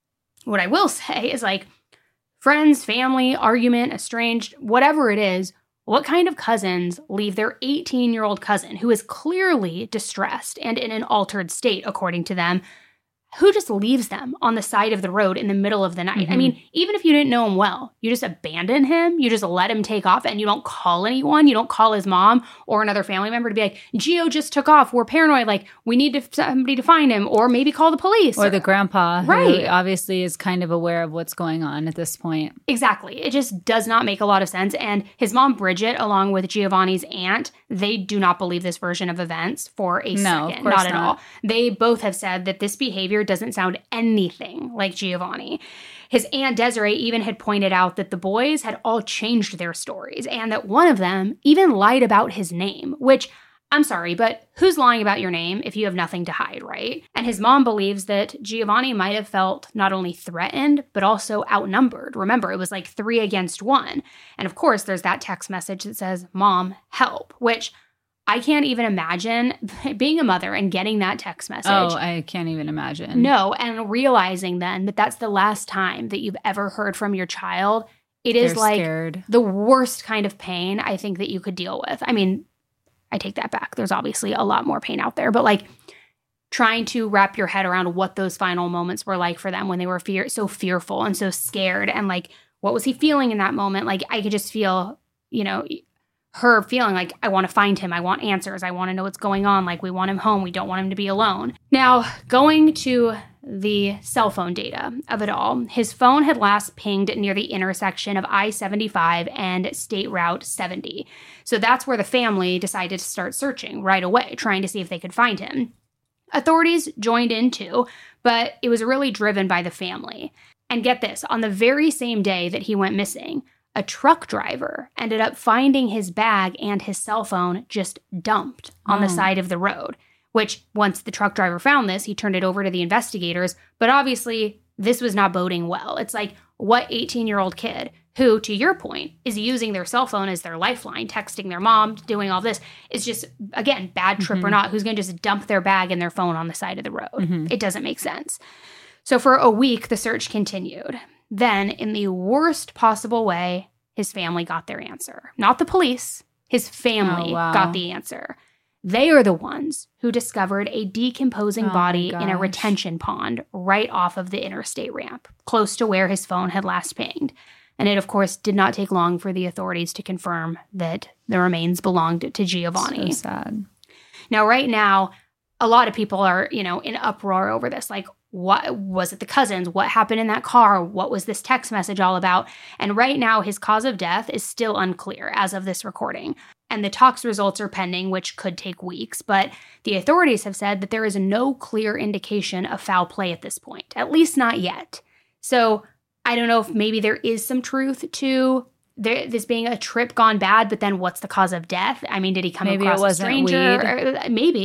What I will say is, like, friends, family, argument, estranged, whatever it is, what kind of cousins leave their 18-year-old cousin, who is clearly distressed and in an altered state, according to them, who just leaves them on the side of the road in the middle of the night? I mean, even if you didn't know him well, you just abandon him, you just let him take off, and you don't call anyone, you don't call his mom or another family member to be like, Gio just took off, we're paranoid, like, we need somebody to find him, or maybe call the police. Or the grandpa, right, who obviously is kind of aware of what's going on at this point. Exactly. It just does not make a lot of sense. And his mom, Bridget, along with Giovanni's aunt, they do not believe this version of events for a second. Not at all. They both have said that this behavior doesn't sound anything like Giovanni. His aunt Desiree even had pointed out that the boys had all changed their stories and that one of them even lied about his name, which, I'm sorry, but who's lying about your name if you have nothing to hide, right? And his mom believes that Giovanni might have felt not only threatened, but also outnumbered. Remember, it was like 3 against 1. And of course, there's that text message that says, "Mom, help," which I can't even imagine being a mother and getting that text message. Oh, I can't even imagine. No, and realizing then that that's the last time that you've ever heard from your child. It is like scared. The worst kind of pain I think that you could deal with. I mean, I take that back. There's obviously a lot more pain out there, but like trying to wrap your head around what those final moments were like for them when they were so fearful and so scared, and like, what was he feeling in that moment? Like, I could just feel, you know, her feeling like, I want to find him. I want answers. I want to know what's going on. Like, we want him home. We don't want him to be alone. Now, going to the cell phone data of it all, his phone had last pinged near the intersection of I-75 and State Route 70. So that's where the family decided to start searching right away, trying to see if they could find him. Authorities joined in too, but it was really driven by the family. And get this, on the very same day that he went missing, a truck driver ended up finding his bag and his cell phone just dumped on the side of the road, which once the truck driver found this, he turned it over to the investigators. But obviously, this was not boding well. It's like, what 18-year-old kid who, to your point, is using their cell phone as their lifeline, texting their mom, doing all this, is just, again, bad trip or not, who's going to just dump their bag and their phone on the side of the road? It doesn't make sense. So for a week, the search continued. Then, in the worst possible way, his family got their answer. Not the police. His family got the answer. They are the ones who discovered a decomposing body in a retention pond right off of the interstate ramp, close to where his phone had last pinged. And it, of course, did not take long for the authorities to confirm that the remains belonged to Giovanni. So sad. Now, right now, a lot of people are, in uproar over this. Like, what was it, the cousins? What happened in that car? What was this text message all about? And right now, his cause of death is still unclear as of this recording. And the tox results are pending, which could take weeks. But the authorities have said that there is no clear indication of foul play at this point, at least not yet. So I don't know if maybe there is some truth to this being a trip gone bad, but then what's the cause of death? I mean, did he come across a stranger?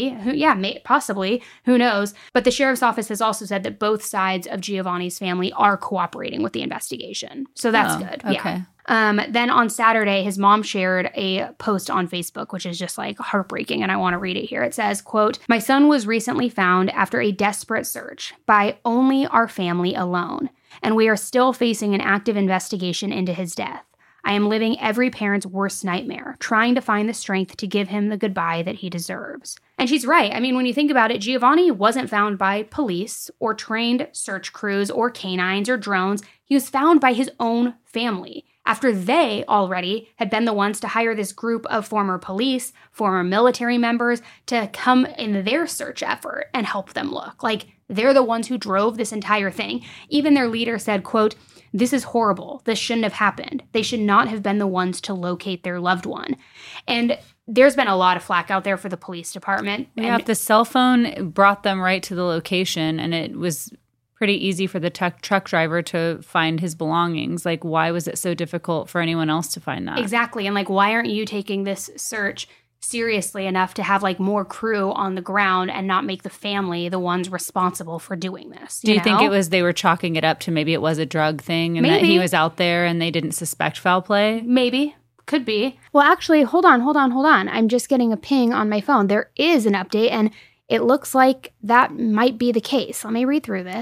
Maybe. Possibly. Who knows? But the sheriff's office has also said that both sides of Giovanni's family are cooperating with the investigation. So that's good. Okay. Yeah. Then on Saturday, his mom shared a post on Facebook, which is just like heartbreaking, and I want to read it here. It says, quote, "My son was recently found after a desperate search by only our family alone, and we are still facing an active investigation into his death. I am living every parent's worst nightmare, trying to find the strength to give him the goodbye that he deserves." And she's right. I mean, when you think about it, Giovanni wasn't found by police or trained search crews or canines or drones. He was found by his own family, after they already had been the ones to hire this group of former police, former military members to come in their search effort and help them look. Like, they're the ones who drove this entire thing. Even their leader said, quote, "This is horrible. This shouldn't have happened. They should not have been the ones to locate their loved one." And there's been a lot of flack out there for the police department. Yeah, if the cell phone brought them right to the location and it was pretty easy for the truck driver to find his belongings, like, why was it so difficult for anyone else to find that? Exactly. And like, why aren't you taking this search seriously enough to have like more crew on the ground and not make the family the ones responsible for doing this? Do you think it was they were chalking it up to maybe it was a drug thing and that he was out there and they didn't suspect foul play? Maybe. Could be. Well, actually, hold on. I'm just getting a ping on my phone. There is an update, and it looks like that might be the case. Let me read through this.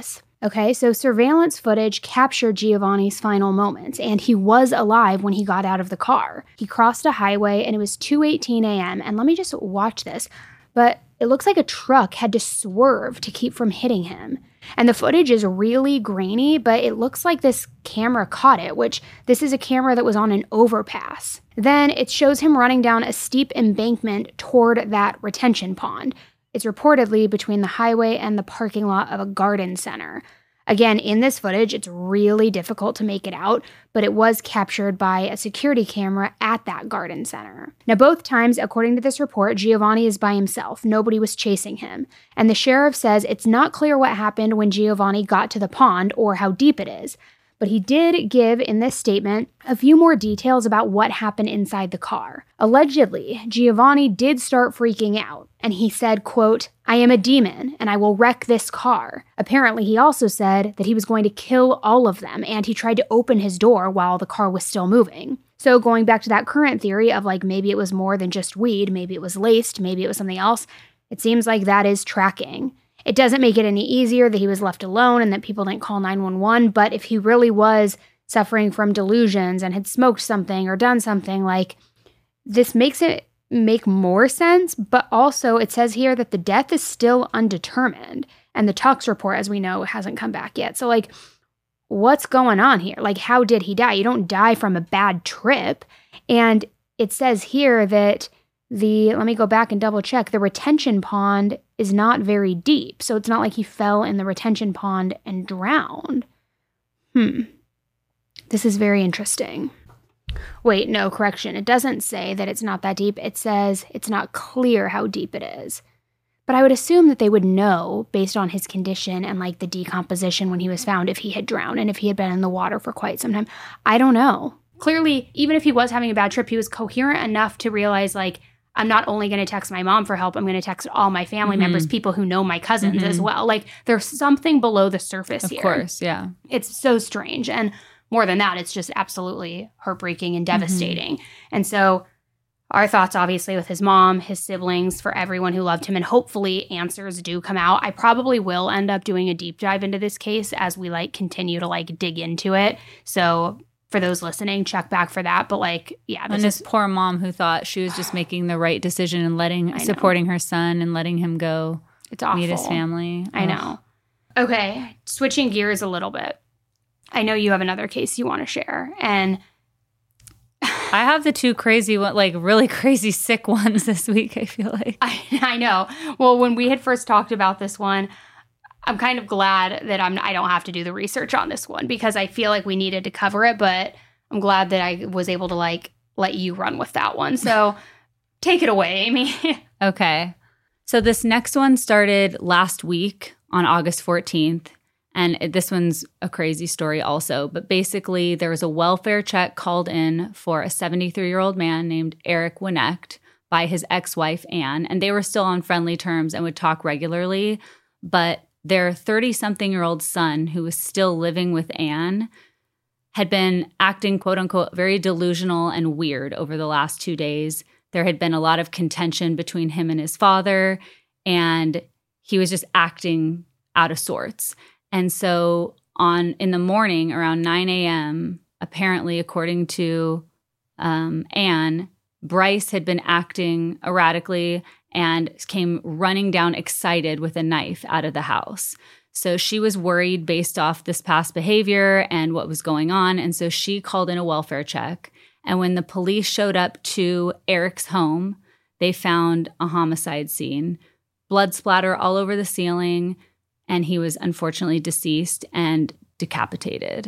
Okay, so surveillance footage captured Giovanni's final moments, and he was alive when he got out of the car. He crossed a highway, and it was 2:18 a.m., and let me just watch this, but it looks like a truck had to swerve to keep from hitting him. And the footage is really grainy, but it looks like this camera caught it, which this is a camera that was on an overpass. Then it shows him running down a steep embankment toward that retention pond. It's reportedly between the highway and the parking lot of a garden center. Again, in this footage, it's really difficult to make it out, but it was captured by a security camera at that garden center. Now, both times, according to this report, Giovanni is by himself. Nobody was chasing him. And the sheriff says it's not clear what happened when Giovanni got to the pond or how deep it is. But he did give in this statement a few more details about what happened inside the car. Allegedly, Giovanni did start freaking out, and he said, quote, "I am a demon, and I will wreck this car." Apparently, he also said that he was going to kill all of them, and he tried to open his door while the car was still moving. So going back to that current theory of like maybe it was more than just weed, maybe it was laced, maybe it was something else, it seems like that is tracking. It doesn't make it any easier that he was left alone and that people didn't call 911, but if he really was suffering from delusions and had smoked something or done something, like, this makes it make more sense, but also it says here that the death is still undetermined, and the tox report, as we know, hasn't come back yet. So, like, what's going on here? Like, how did he die? You don't die from a bad trip. And it says here that let me go back and double check, the retention pond is not very deep. So it's not like he fell in the retention pond and drowned. This is very interesting. Wait, no, correction. It doesn't say that it's not that deep. It says it's not clear how deep it is. But I would assume that they would know based on his condition and like the decomposition when he was found if he had drowned and if he had been in the water for quite some time. I don't know. Clearly, even if he was having a bad trip, he was coherent enough to realize, like, I'm not only going to text my mom for help, I'm going to text all my family members, people who know my cousins as well. Like, there's something below the surface here. Of course, yeah. It's so strange. And more than that, it's just absolutely heartbreaking and devastating. And so our thoughts, obviously, with his mom, his siblings, for everyone who loved him, and hopefully answers do come out. I probably will end up doing a deep dive into this case as we, like, continue to, like, dig into it. So for those listening, check back for that. But, like, yeah. And this poor mom who thought she was just making the right decision and supporting her son and letting him go meet his family. I know. Okay, switching gears a little bit. I know you have another case you want to share. And I have the two crazy, like really crazy sick ones this week, I feel like. I know. Well, when we had first talked about this one, I'm kind of glad that I don't have to do the research on this one because I feel like we needed to cover it, but I'm glad that I was able to like let you run with that one. So take it away, Amy. Okay. So this next one started last week on August 14th. And this one's a crazy story also. But basically, there was a welfare check called in for a 73-year-old man named Eric Winecht by his ex-wife, Anne. And they were still on friendly terms and would talk regularly. But their 30-something-year-old son, who was still living with Anne, had been acting, quote-unquote, very delusional and weird over the last 2 days. There had been a lot of contention between him and his father, and he was just acting out of sorts. And so in the morning, around 9 a.m., apparently, according to Anne, Bryce had been acting erratically and came running down excited with a knife out of the house. So she was worried based off this past behavior and what was going on. And so she called in a welfare check. And when the police showed up to Eric's home, they found a homicide scene, blood splatter all over the ceiling, and he was unfortunately deceased and decapitated.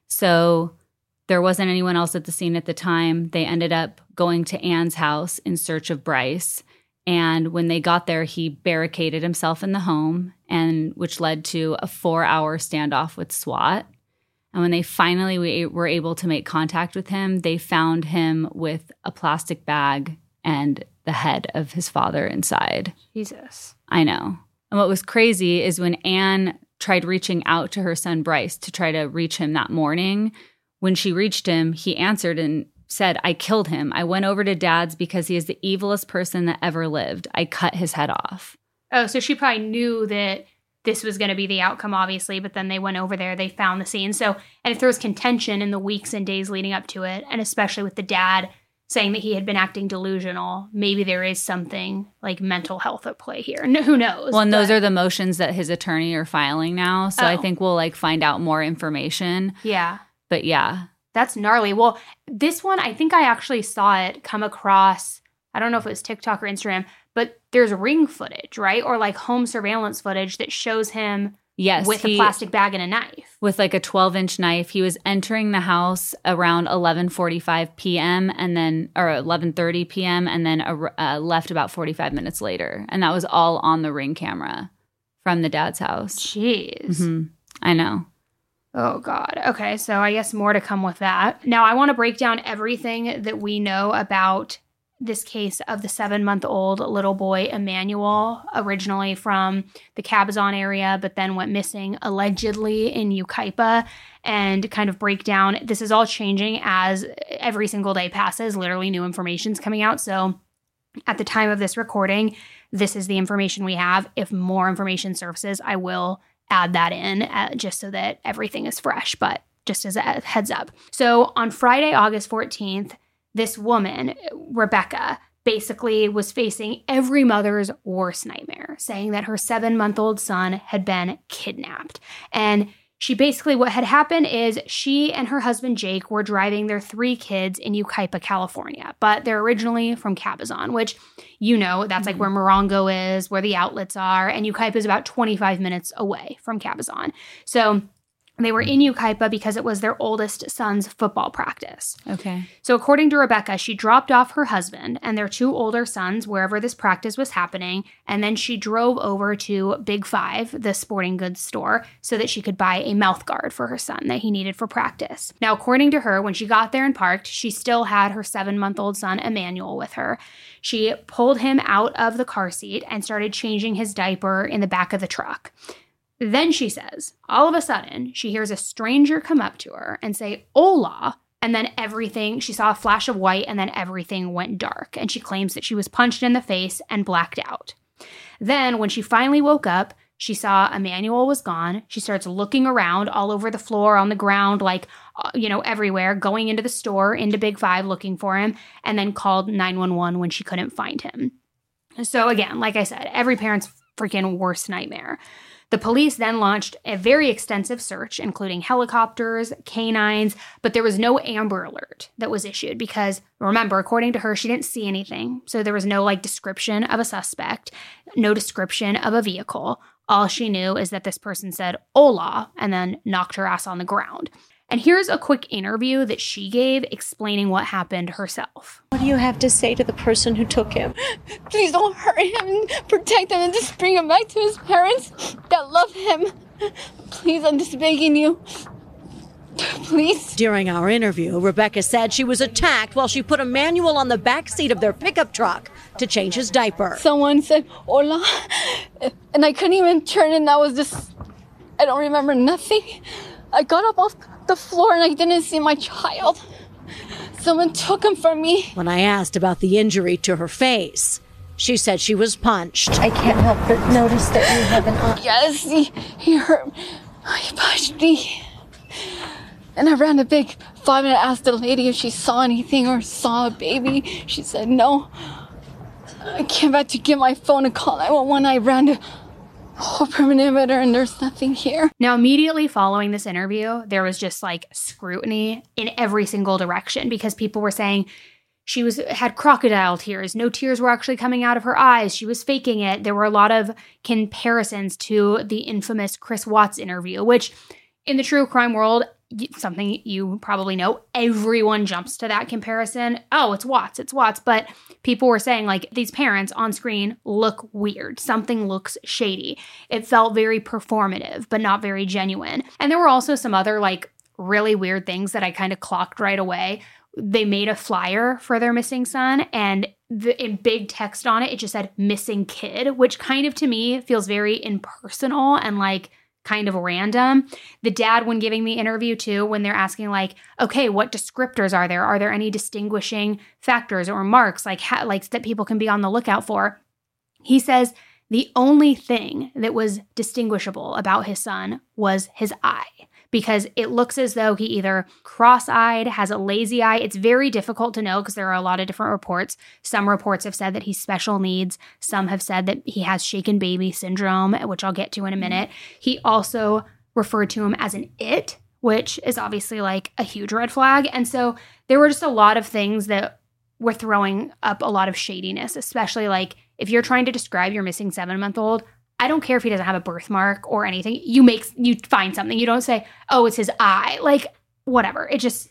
So there wasn't anyone else at the scene at the time. They ended up going to Anne's house in search of Bryce. And when they got there, he barricaded himself in the home, which led to a 4-hour standoff with SWAT. And when they finally were able to make contact with him, they found him with a plastic bag and the head of his father inside. Jesus. I know. And what was crazy is when Anne tried reaching out to her son Bryce to try to reach him that morning, when she reached him, he answered and said, "I killed him. I went over to Dad's because he is the evilest person that ever lived. I cut his head off." Oh, so she probably knew that this was going to be the outcome, obviously, but then they went over there, they found the scene. So, and if there was contention in the weeks and days leading up to it, and especially with the dad saying that he had been acting delusional, maybe there is something like mental health at play here. No, who knows? Well, and those are the motions that his attorney are filing now. So I think we'll like find out more information. Yeah. But yeah. That's gnarly. Well, this one, I think I actually saw it come across, I don't know if it was TikTok or Instagram, but there's ring footage, right? Or like home surveillance footage that shows him with a plastic bag and a knife. With like a 12-inch knife. He was entering the house around 11:45 p.m. and then, or 11:30 p.m. and then left about 45 minutes later. And that was all on the Ring camera from the dad's house. Jeez. Mm-hmm. I know. Oh, God. Okay, so I guess more to come with that. Now, I want to break down everything that we know about this case of the 7-month-old little boy, Emmanuel, originally from the Cabazon area, but then went missing allegedly in Yucaipa, and kind of break down. This is all changing as every single day passes. Literally new information's coming out. So at the time of this recording, this is the information we have. If more information surfaces, I will add that in just so that everything is fresh, but just as a heads up. So on Friday, August 14th, this woman, Rebecca, basically was facing every mother's worst nightmare, saying that her 7-month-old son had been kidnapped. And she basically, what had happened is she and her husband Jake were driving their 3 kids in Yucaipa, California, but they're originally from Cabazon, which, you know, that's like where Morongo is, where the outlets are, and Yucaipa is about 25 minutes away from Cabazon. So they were in Yucaipa because it was their oldest son's football practice. Okay. So according to Rebecca, she dropped off her husband and their 2 older sons wherever this practice was happening, and then she drove over to Big Five, the sporting goods store, so that she could buy a mouth guard for her son that he needed for practice. Now, according to her, when she got there and parked, she still had her 7-month-old son, Emmanuel, with her. She pulled him out of the car seat and started changing his diaper in the back of the truck. Then she says, all of a sudden, she hears a stranger come up to her and say, "Hola," and then she saw a flash of white, and then everything went dark. And she claims that she was punched in the face and blacked out. Then, when she finally woke up, she saw Emmanuel was gone. She starts looking around all over the floor, on the ground, like, everywhere, going into the store, into Big Five, looking for him, and then called 911 when she couldn't find him. So again, like I said, every parent's freaking worst nightmare. The police then launched a very extensive search, including helicopters, canines, but there was no Amber Alert that was issued because, remember, according to her, she didn't see anything. So there was no, description of a suspect, no description of a vehicle. All she knew is that this person said, "Hola," and then knocked her ass on the ground. And here's a quick interview that she gave explaining what happened herself. What do you have to say to the person who took him? Please don't hurt him and protect him and just bring him back to his parents that love him. Please, I'm just begging you. Please. During our interview, Rebecca said she was attacked while she put Emmanuel on the back seat of their pickup truck to change his diaper. Someone said, "Hola," and I couldn't even turn, and I don't remember nothing. I got up off the floor and I didn't see my child. Someone took him from me. When I asked about the injury to her face, she said she was punched. I can't help but notice that you have an eye. Yes, he hurt me. He punched me. And I ran to Big Five and I asked the lady if she saw anything or saw a baby. She said no. I came back to get my phone and call 911. I ran to whole perimeter and there's nothing here. Now, immediately following this interview, there was just scrutiny in every single direction because people were saying she had crocodile tears. No tears were actually coming out of her eyes. She was faking it. There were a lot of comparisons to the infamous Chris Watts interview, which in the true crime world, something you probably know, everyone jumps to that comparison. Oh, it's Watts. But people were saying these parents on screen look weird. Something looks shady. It felt very performative, but not very genuine. And there were also some other really weird things that I kind of clocked right away. They made a flyer for their missing son, and in big text on it, it just said "missing kid," which kind of to me feels very impersonal and kind of random. The dad, when giving the interview too, when they're asking okay, what descriptors are there? Are there any distinguishing factors or marks that people can be on the lookout for? He says The only thing that was distinguishable about his son was his eye, because it looks as though he either cross-eyed, has a lazy eye. It's very difficult to know because there are a lot of different reports. Some reports have said that he's special needs. Some have said that he has shaken baby syndrome, which I'll get to in a minute. He also referred to him as an it, which is obviously like a huge red flag. And so there were just a lot of things that were throwing up a lot of shadiness, especially like if you're trying to describe your missing 7-month-old, I don't care if he doesn't have a birthmark or anything. You find something. You don't say, oh, it's his eye. Like, whatever. It just,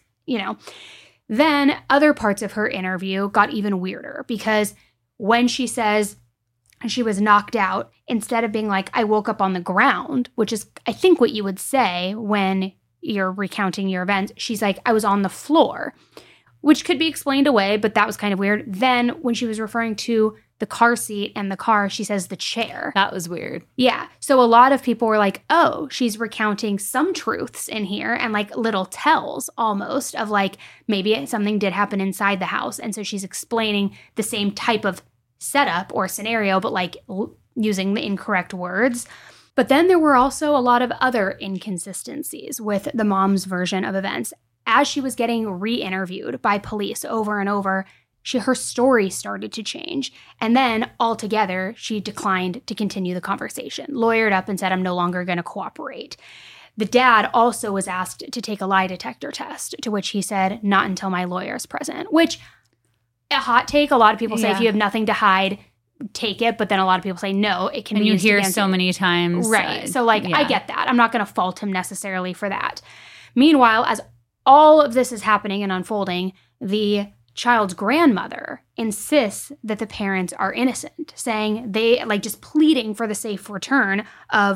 Then other parts of her interview got even weirder because when she says she was knocked out, instead of being like, I woke up on the ground, which is, I think, what you would say when you're recounting your events, she's like, I was on the floor, which could be explained away, but that was kind of weird. Then when she was referring to the car seat and the car, she says the chair. That was weird. Yeah. So a lot of people were like, oh, she's recounting some truths in here and like little tells almost of like maybe something did happen inside the house. And so she's explaining the same type of setup or scenario, but like using the incorrect words. But then there were also a lot of other inconsistencies with the mom's version of events. As she was getting re-interviewed by police over and over, her story started to change. And then altogether, she declined to continue the conversation, lawyered up and said, I'm no longer going to cooperate. The dad also was asked to take a lie detector test, to which he said, not until my lawyer is present, which a hot take. A lot of people say if you have nothing to hide, take it. But then a lot of people say, no, it can be used hear so many times. Right. So I get that. I'm not going to fault him necessarily for that. Meanwhile, as all of this is happening and unfolding, the child's grandmother insists that the parents are innocent, saying they just pleading for the safe return of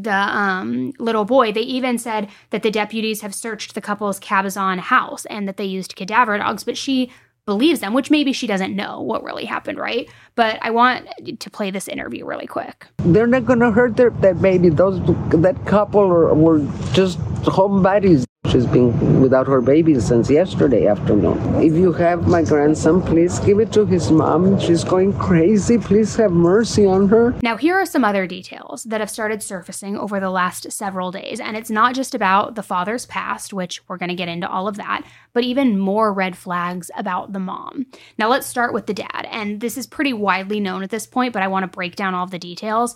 the little boy. They even said that the deputies have searched the couple's Cabazon house and that they used cadaver dogs, but she believes them, which maybe she doesn't know what really happened, right? But I want to play this interview really quick. They're not going to hurt that baby. That couple were just homebodies. She's been without her baby since yesterday afternoon. If you have my grandson, please give it to his mom. She's going crazy. Please have mercy on her. Now, here are some other details that have started surfacing over the last several days. And it's not just about the father's past, which we're going to get into all of that, but even more red flags about the mom. Now, let's start with the dad. And this is pretty widely known at this point, but I want to break down all of the details.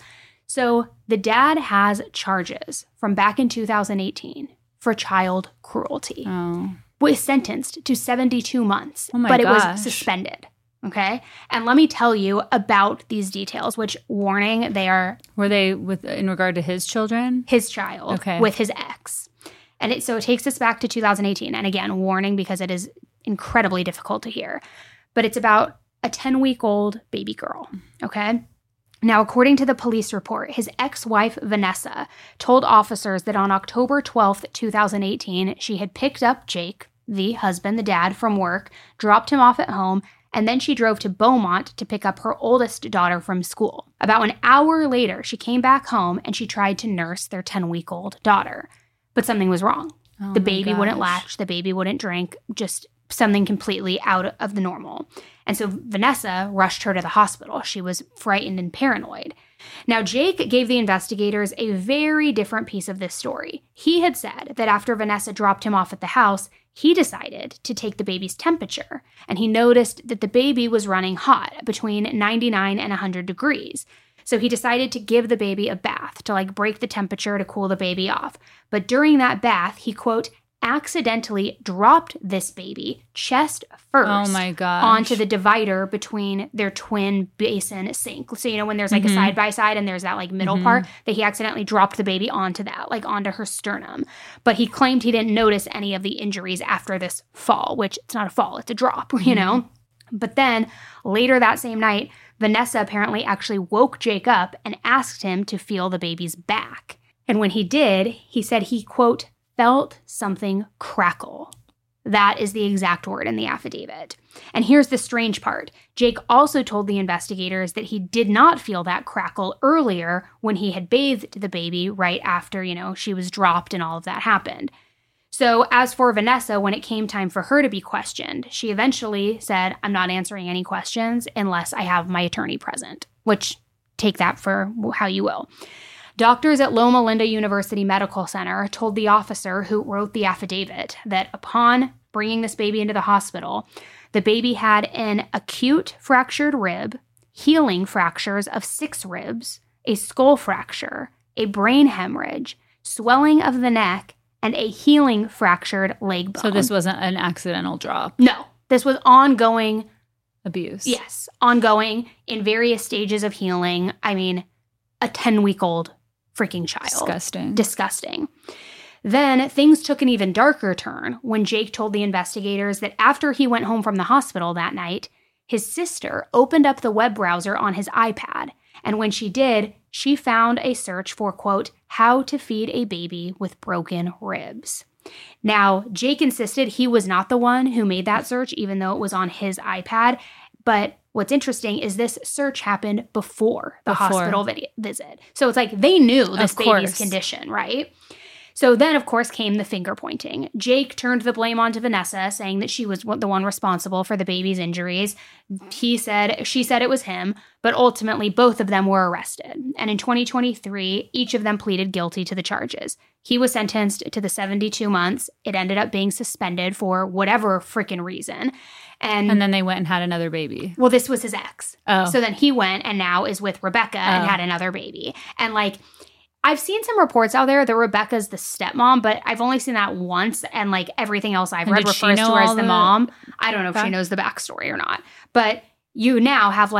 So the dad has charges from back in 2018 for child cruelty. Was sentenced to 72 months, but it was suspended. Okay? And let me tell you about these details, which, warning, they are... Were they in regard to his children? His child, with his ex. And so it takes us back to 2018. And again, warning, because it is incredibly difficult to hear. But it's about a 10-week-old baby girl, okay? Now, according to the police report, his ex-wife, Vanessa, told officers that on October 12th, 2018, she had picked up Jake, the husband, the dad, from work, dropped him off at home, and then she drove to Beaumont to pick up her oldest daughter from school. About an hour later, she came back home and she tried to nurse their 10-week-old daughter. But something was wrong. The baby wouldn't latch, the baby wouldn't drink, just something completely out of the normal. And so Vanessa rushed her to the hospital. She was frightened and paranoid. Now, Jake gave the investigators a very different piece of this story. He had said that after Vanessa dropped him off at the house, he decided to take the baby's temperature, and he noticed that the baby was running hot, between 99 and 100 degrees. So he decided to give the baby a bath to break the temperature to cool the baby off. But during that bath, he, quote, accidentally dropped this baby chest first onto the divider between their twin basin sink. So, when there's a side-by-side and there's that middle part, that he accidentally dropped the baby onto that, onto her sternum. But he claimed he didn't notice any of the injuries after this fall, which it's not a fall, it's a drop, you know? But then later that same night, Vanessa apparently actually woke Jake up and asked him to feel the baby's back. And when he did, he said he, quote, felt something crackle. That is the exact word in the affidavit. And here's the strange part. Jake also told the investigators that he did not feel that crackle earlier when he had bathed the baby right after, she was dropped and all of that happened. So as for Vanessa, when it came time for her to be questioned, she eventually said, I'm not answering any questions unless I have my attorney present, which take that for how you will. Doctors at Loma Linda University Medical Center told the officer who wrote the affidavit that upon bringing this baby into the hospital, the baby had an acute fractured rib, healing fractures of 6 ribs, a skull fracture, a brain hemorrhage, swelling of the neck, and a healing fractured leg bone. So this wasn't an accidental drop? No. This was ongoing abuse. Yes. Ongoing in various stages of healing. I mean, a 10-week-old freaking child. Disgusting. Then things took an even darker turn when Jake told the investigators that after he went home from the hospital that night, his sister opened up the web browser on his iPad. And when she did, she found a search for, quote, how to feed a baby with broken ribs. Now, Jake insisted he was not the one who made that search, even though it was on his iPad. But what's interesting is this search happened before the hospital visit. So it's like they knew this baby's condition, right? So then, of course, came the finger pointing. Jake turned the blame onto Vanessa, saying that she was the one responsible for the baby's injuries. She said it was him, but ultimately both of them were arrested. And in 2023, each of them pleaded guilty to the charges. He was sentenced to the 72 months. It ended up being suspended for whatever freaking reason. And then they went and had another baby. Well, this was his ex. Oh. So then he went and now is with Rebecca and had another baby. And like, I've seen some reports out there that Rebecca's the stepmom, but I've only seen that once, and like everything else I've read refers to her as the mom. I don't know if she knows the backstory or not. But you now have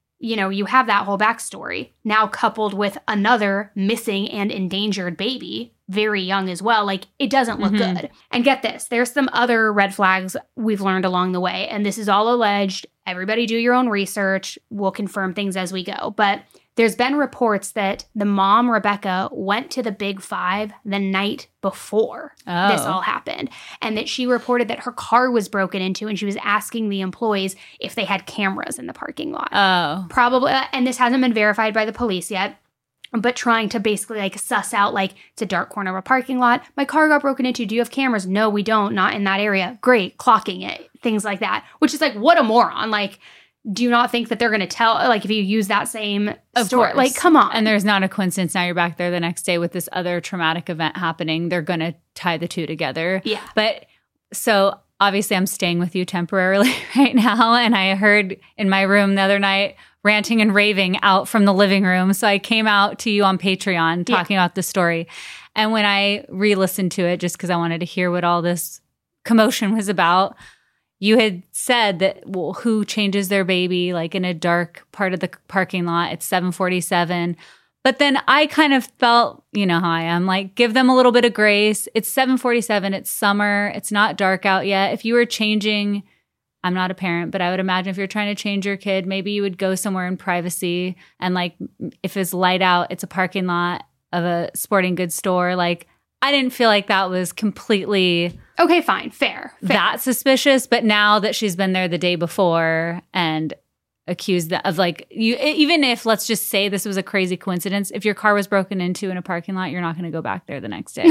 you have that whole backstory now coupled with another missing and endangered baby, very young as well. Like, it doesn't look good. And get this, there's some other red flags we've learned along the way, and this is all alleged. Everybody do your own research. We'll confirm things as we go. But there's been reports that the mom, Rebecca, went to the Big Five the night before this all happened, and that she reported that her car was broken into, and she was asking the employees if they had cameras in the parking lot. Oh. Probably, and this hasn't been verified by the police yet, but trying to basically like suss out, like, it's a dark corner of a parking lot. My car got broken into. Do you have cameras? No, we don't. Not in that area. Great. Clocking it. Things like that, which is like, what a moron. Like, do you not think that they're going to tell, like, if you use that same story? Like, come on. And there's not a coincidence. Now you're back there the next day with this other traumatic event happening. They're going to tie the two together. Yeah. But so obviously I'm staying with you temporarily right now. And I heard in my room the other night ranting and raving out from the living room. So I came out to you on Patreon talking about the story. And when I re-listened to it, just because I wanted to hear what all this commotion was about, you had said that, well, who changes their baby like in a dark part of the parking lot? It's 7:47. But then I kind of felt, you know how I am, like, give them a little bit of grace. It's 7:47. It's summer. It's not dark out yet. If you were changing, I'm not a parent, but I would imagine if you're trying to change your kid, maybe you would go somewhere in privacy. And like, if it's light out, it's a parking lot of a sporting goods store. Like, I didn't feel like that was completely... Okay, fine. Fair. That suspicious. But now that she's been there the day before and accused of, like, you, even if, let's just say this was a crazy coincidence, if your car was broken into in a parking lot, you're not going to go back there the next day.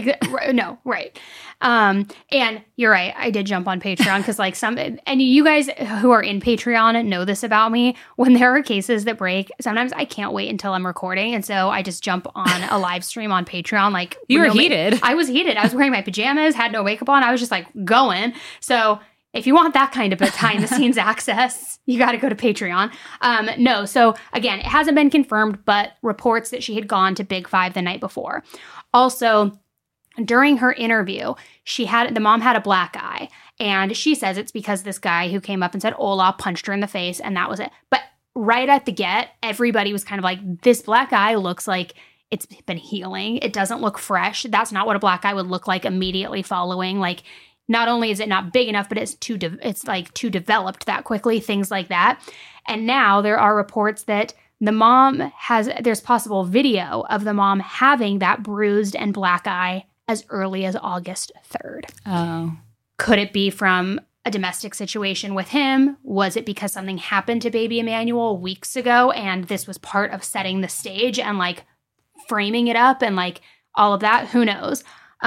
No, right. And you're right. I did jump on Patreon because, like, and you guys who are in Patreon know this about me. When there are cases that break, sometimes I can't wait until I'm recording. And so I just jump on a live stream on Patreon. Like, you were heated. I was heated. I was wearing my pajamas, had no makeup on. I was just like going. So if you want that kind of behind-the-scenes access, you got to go to Patreon. No, so again, it hasn't been confirmed, but reports that she had gone to Big Five the night before. Also, during her interview, the mom had a black eye, and she says it's because this guy who came up and said Ola punched her in the face, and that was it. But right at the get, everybody was kind of like, this black eye looks like it's been healing. It doesn't look fresh. That's not what a black eye would look like immediately following, like, not only is it not big enough, but it's too developed that quickly, things like that. And now there are reports that there's possible video of the mom having that bruised and black eye as early as August 3rd. Oh. Could it be from a domestic situation with him? Was it because something happened to baby Emmanuel weeks ago and this was part of setting the stage and like framing it up and like all of that? Who knows?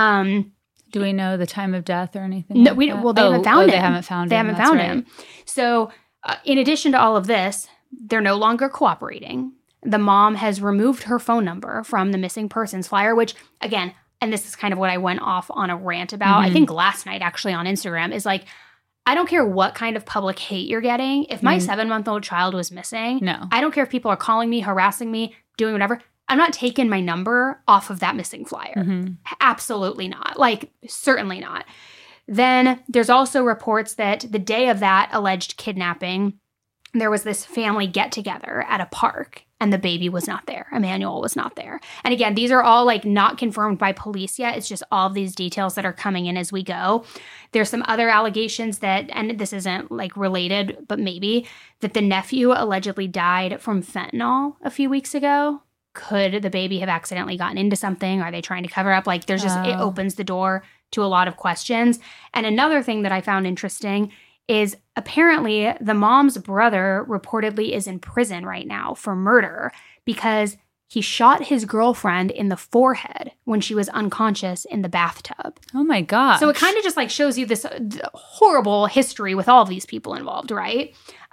Do we know the time of death or anything? No, like that? Well, they haven't found him. They haven't found him. They haven't found him. So in addition to all of this, they're no longer cooperating. the mom has removed her phone number from the missing persons flyer, which, again, and this is kind of what I went off on a rant about, I think last night actually on Instagram, is like, I don't care what kind of public hate you're getting. If my 7-month-old child was missing, I don't care if people are calling me, harassing me, doing whatever. I'm not taking my number off of that missing flyer. Absolutely not. Like, certainly not. Then there's also reports that the day of that alleged kidnapping, there was this family get-together at a park, and the baby was not there. Emmanuel was not there. And again, these are all like not confirmed by police yet. It's just all of these details that are coming in as we go. There's some other allegations that, and this isn't like related, but maybe, that the nephew allegedly died from fentanyl a few weeks ago. Could the baby have accidentally gotten into something? Are they trying to cover up? Like, there's just, it opens the door to a lot of questions. And another thing that I found interesting is apparently the mom's brother reportedly is in prison right now for murder because he shot his girlfriend in the forehead when she was unconscious in the bathtub. Oh my God. So it kind of just like shows you this horrible history with all of these people involved, right?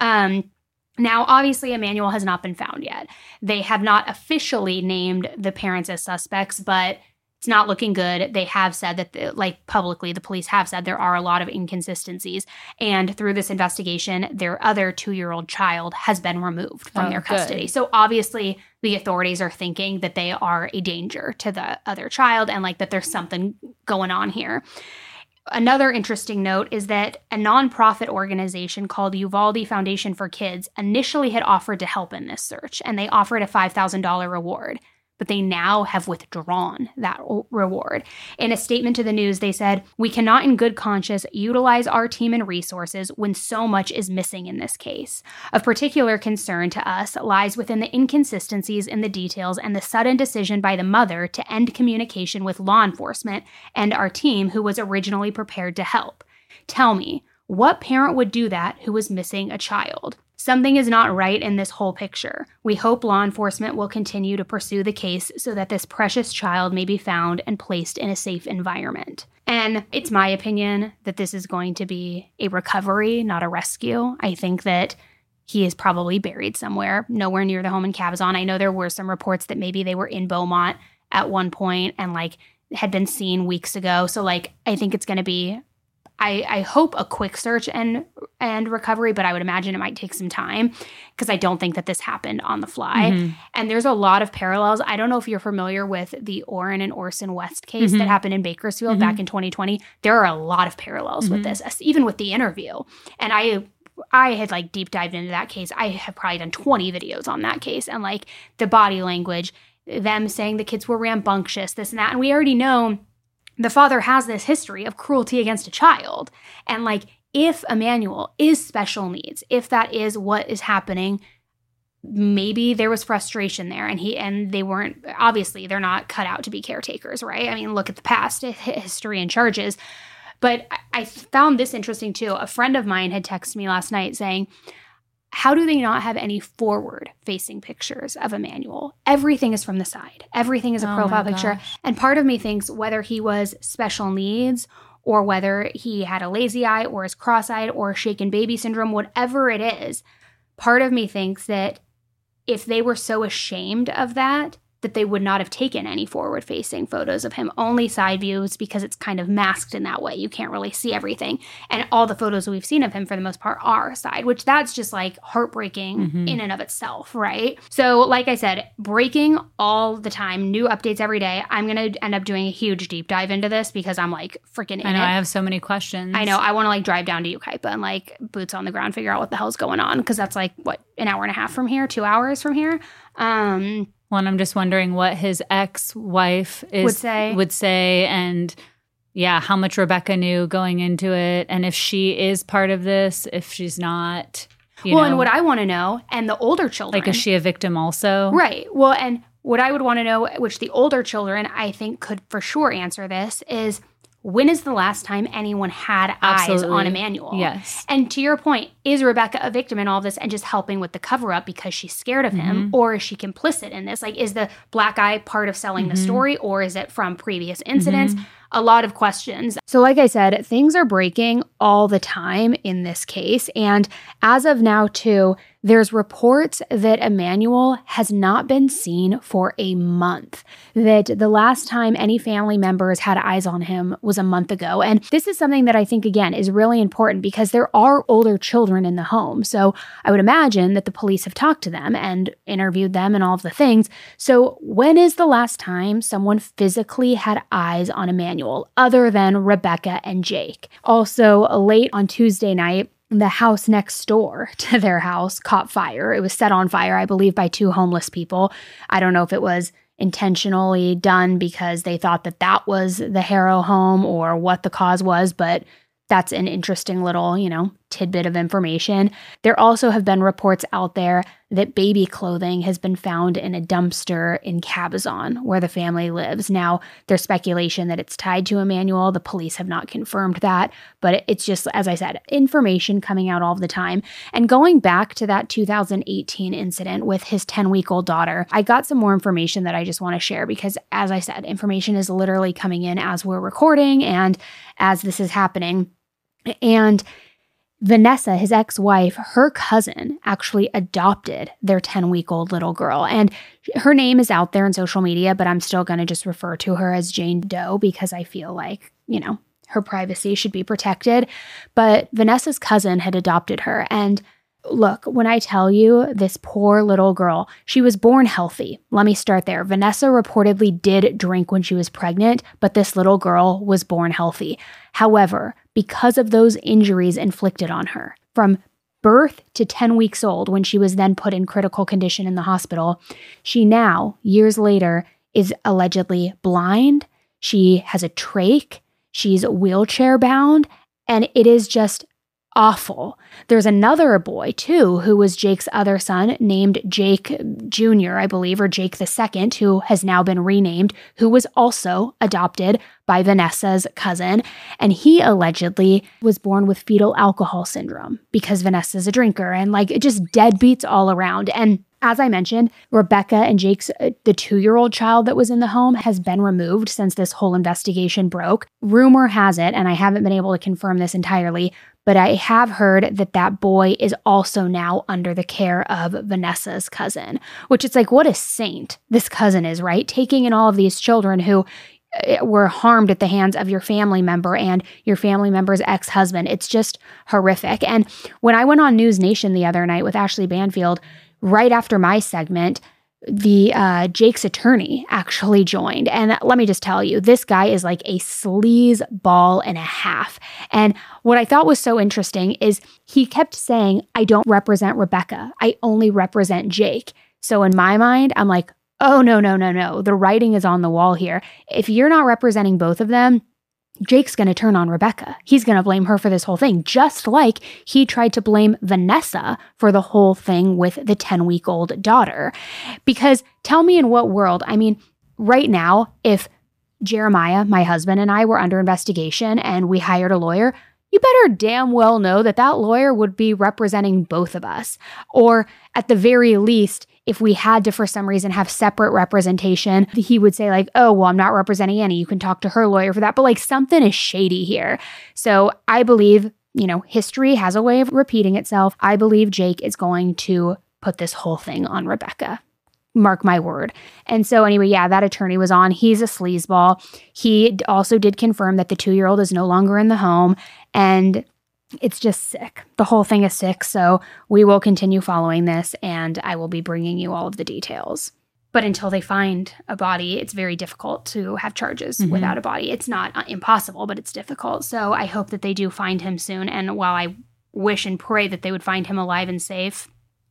Now, obviously, Emmanuel has not been found yet. They have not officially named the parents as suspects, but it's not looking good. They have said that, like publicly, the police have said there are a lot of inconsistencies. And through this investigation, their other 2-year-old child has been removed from their custody. So obviously, the authorities are thinking that they are a danger to the other child and like that there's something going on here. Another interesting note is that a nonprofit organization called Uvalde Foundation for Kids initially had offered to help in this search, and they offered a $5,000 reward. But they now have withdrawn that reward. In a statement to the news, they said, "We cannot in good conscience utilize our team and resources when so much is missing in this case. Of particular concern to us lies within the inconsistencies in the details and the sudden decision by the mother to end communication with law enforcement and our team who was originally prepared to help. Tell me, what parent would do that who was missing a child? Something is not right in this whole picture. We hope law enforcement will continue to pursue the case so that this precious child may be found and placed in a safe environment." And it's my opinion that this is going to be a recovery, not a rescue. I think that he is probably buried somewhere, nowhere near the home in Cabazon. I know there were some reports that maybe they were in Beaumont at one point and like had been seen weeks ago. So like, I think it's going to be, I hope a quick search and recovery, but I would imagine it might take some time because I don't think that this happened on the fly. And there's a lot of parallels. I don't know if you're familiar with the Orrin and Orson West case that happened in Bakersfield back in 2020. There are a lot of parallels with this, even with the interview. And I had like deep dived into that case. I have probably done 20 videos on that case and like the body language, them saying the kids were rambunctious, this and that. And we already know the father has this history of cruelty against a child. And like, if Emmanuel is special needs, if that is what is happening, maybe there was frustration there and they weren't, obviously they're not cut out to be caretakers, right? I mean, look at the past history and charges. But I found this interesting too. A friend of mine had texted me last night saying, how do they not have any forward-facing pictures of Emmanuel? Everything is from the side. Everything is a profile picture. And part of me thinks whether he was special needs or whether he had a lazy eye or is cross-eyed or shaken baby syndrome, whatever it is, part of me thinks that if they were so ashamed of that they would not have taken any forward-facing photos of him, only side views because it's kind of masked in that way. You can't really see everything. And all the photos we've seen of him for the most part are side, which that's just like heartbreaking in and of itself, right? So like I said, breaking all the time, new updates every day. I'm going to end up doing a huge deep dive into this because I'm like freaking in it. I know, I have so many questions. I know, I want to like drive down to Yucaipa and like boots on the ground, figure out what the hell's going on because that's like, what, an hour and a half from here, 2 hours from here? Well, and I'm just wondering what his ex-wife would say, and yeah, how much Rebecca knew going into it, and if she is part of this, if she's not. You know. And what I want to know, and the older children, like, is she a victim also? Right. Well, and what I would want to know, which the older children I think could for sure answer this, is when is the last time anyone had eyes on Emmanuel? Yes. And to your point, is Rebecca a victim in all of this and just helping with the cover-up because she's scared of him? Or is she complicit in this? Like, is the black eye part of selling the story, or is it from previous incidents? A lot of questions. So like I said, things are breaking all the time in this case. And as of now, too, there's reports that Emmanuel has not been seen for a month, that the last time any family members had eyes on him was a month ago. And this is something that I think, again, is really important because there are older children in the home. So I would imagine that the police have talked to them and interviewed them and all of the things. So when is the last time someone physically had eyes on Emmanuel other than Rebecca and Jake? Also, late on Tuesday night, the house next door to their house caught fire. It was set on fire, I believe, by 2 homeless people. I don't know if it was intentionally done because they thought that that was the Harrow home or what the cause was, but that's an interesting little, tidbit of information. There also have been reports out there that baby clothing has been found in a dumpster in Cabazon, where the family lives. Now, there's speculation that it's tied to Emmanuel. The police have not confirmed that, but it's just, as I said, information coming out all the time. And going back to that 2018 incident with his 10-week-old daughter, I got some more information that I just want to share because, as I said, information is literally coming in as we're recording and as this is happening. And Vanessa, his ex-wife, her cousin actually adopted their 10-week-old little girl. And her name is out there in social media, but I'm still going to just refer to her as Jane Doe because I feel like, her privacy should be protected. But Vanessa's cousin had adopted her. And look, when I tell you this poor little girl, she was born healthy. Let me start there. Vanessa reportedly did drink when she was pregnant, but this little girl was born healthy. However, because of those injuries inflicted on her, from birth to 10 weeks old, when she was then put in critical condition in the hospital, she now, years later, is allegedly blind. She has a trach. She's wheelchair bound, and it is just awful. There's another boy, too, who was Jake's other son, named Jake Jr., I believe, or Jake II, who has now been renamed, who was also adopted by Vanessa's cousin. And he allegedly was born with fetal alcohol syndrome because Vanessa's a drinker and just deadbeats all around. And as I mentioned, Rebecca and Jake's, the 2-year-old child that was in the home, has been removed since this whole investigation broke. Rumor has it, and I haven't been able to confirm this entirely, but I have heard that that boy is also now under the care of Vanessa's cousin, which it's like, what a saint this cousin is, right? Taking in all of these children who were harmed at the hands of your family member and your family member's ex-husband. It's just horrific. And when I went on News Nation the other night with Ashley Banfield, right after my segment, the Jake's attorney actually joined. And let me just tell you, this guy is like a sleaze ball and a half. And what I thought was so interesting is he kept saying, I don't represent Rebecca. I only represent Jake. So in my mind, I'm like, oh, no. The writing is on the wall here. If you're not representing both of them, Jake's going to turn on Rebecca. He's going to blame her for this whole thing, just like he tried to blame Vanessa for the whole thing with the 10-week-old daughter. Because tell me in what world, right now, if Jeremiah, my husband, and I were under investigation and we hired a lawyer, you better damn well know that that lawyer would be representing both of us. Or at the very least, if we had to, for some reason, have separate representation, he would say oh, well, I'm not representing Annie. You can talk to her lawyer for that. But something is shady here. So I believe, history has a way of repeating itself. I believe Jake is going to put this whole thing on Rebecca. Mark my word. And so anyway, yeah, that attorney was on. He's a sleazeball. He also did confirm that the 2-year-old is no longer in the home. And it's just sick. The whole thing is sick. So we will continue following this and I will be bringing you all of the details. But until they find a body, it's very difficult to have charges without a body. It's not impossible, but it's difficult. So I hope that they do find him soon. And while I wish and pray that they would find him alive and safe,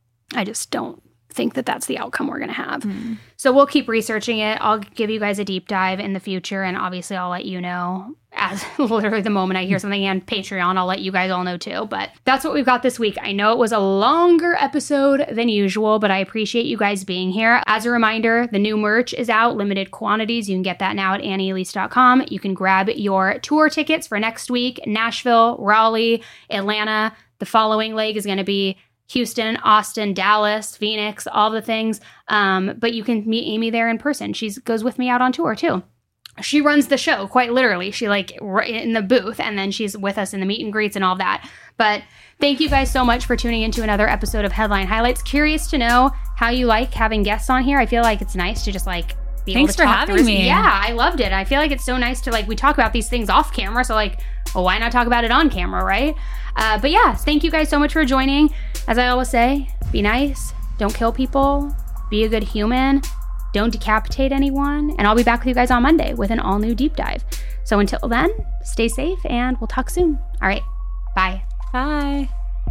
I just don't think that that's the outcome we're going to have. So we'll keep researching it. I'll give you guys a deep dive in the future. And obviously I'll let you know as literally the moment I hear something, and Patreon, I'll let you guys all know too. But that's what we've got this week. I know it was a longer episode than usual, but I appreciate you guys being here. As a reminder, the new merch is out, limited quantities. You can get that now at AnnieElise.com. You can grab your tour tickets for next week, Nashville, Raleigh, Atlanta. The following leg is going to be Houston, Austin, Dallas, Phoenix, all the things. But you can meet Amy there in person. She goes with me out on tour too. she runs the show, quite literally. She in the booth, and then she's with us in the meet and greets and all that. But thank you guys so much for tuning into another episode of Headline Highlights. Curious to know how you like having guests on here. I feel like it's nice to just be able to talk. Thanks for having me. Yeah, I loved it. I feel like it's so nice to we talk about these things off camera. So well, why not talk about it on camera, right? But yeah, thank you guys so much for joining. As I always say, be nice, don't kill people, be a good human. Don't decapitate anyone, and I'll be back with you guys on Monday with an all-new deep dive. So until then, stay safe, and we'll talk soon. All right, bye. Bye.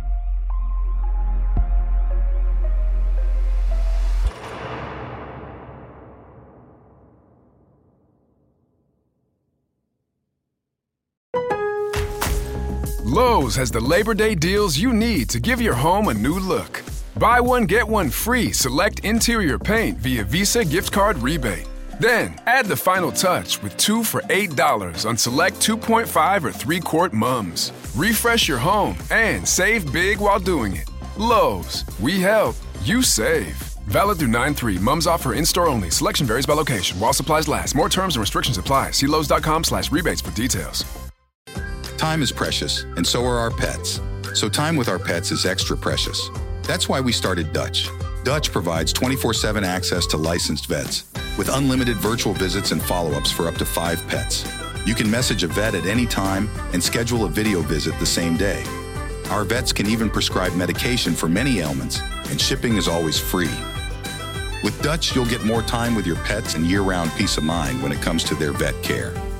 Lowe's has the Labor Day deals you need to give your home a new look. Buy one, get one free select interior paint via Visa gift card rebate. Then, add the final touch with 2 for $8 on select 2.5 or 3-quart mums. Refresh your home and save big while doing it. Lowe's, we help, you save. Valid through 9/3. Mums offer in-store only. Selection varies by location. While supplies last. More terms and restrictions apply. See Lowes.com/rebates for details. Time is precious, and so are our pets. So time with our pets is extra precious. That's why we started Dutch. Dutch provides 24/7 access to licensed vets with unlimited virtual visits and follow-ups for up to 5 pets. You can message a vet at any time and schedule a video visit the same day. Our vets can even prescribe medication for many ailments, and shipping is always free. With Dutch, you'll get more time with your pets and year-round peace of mind when it comes to their vet care.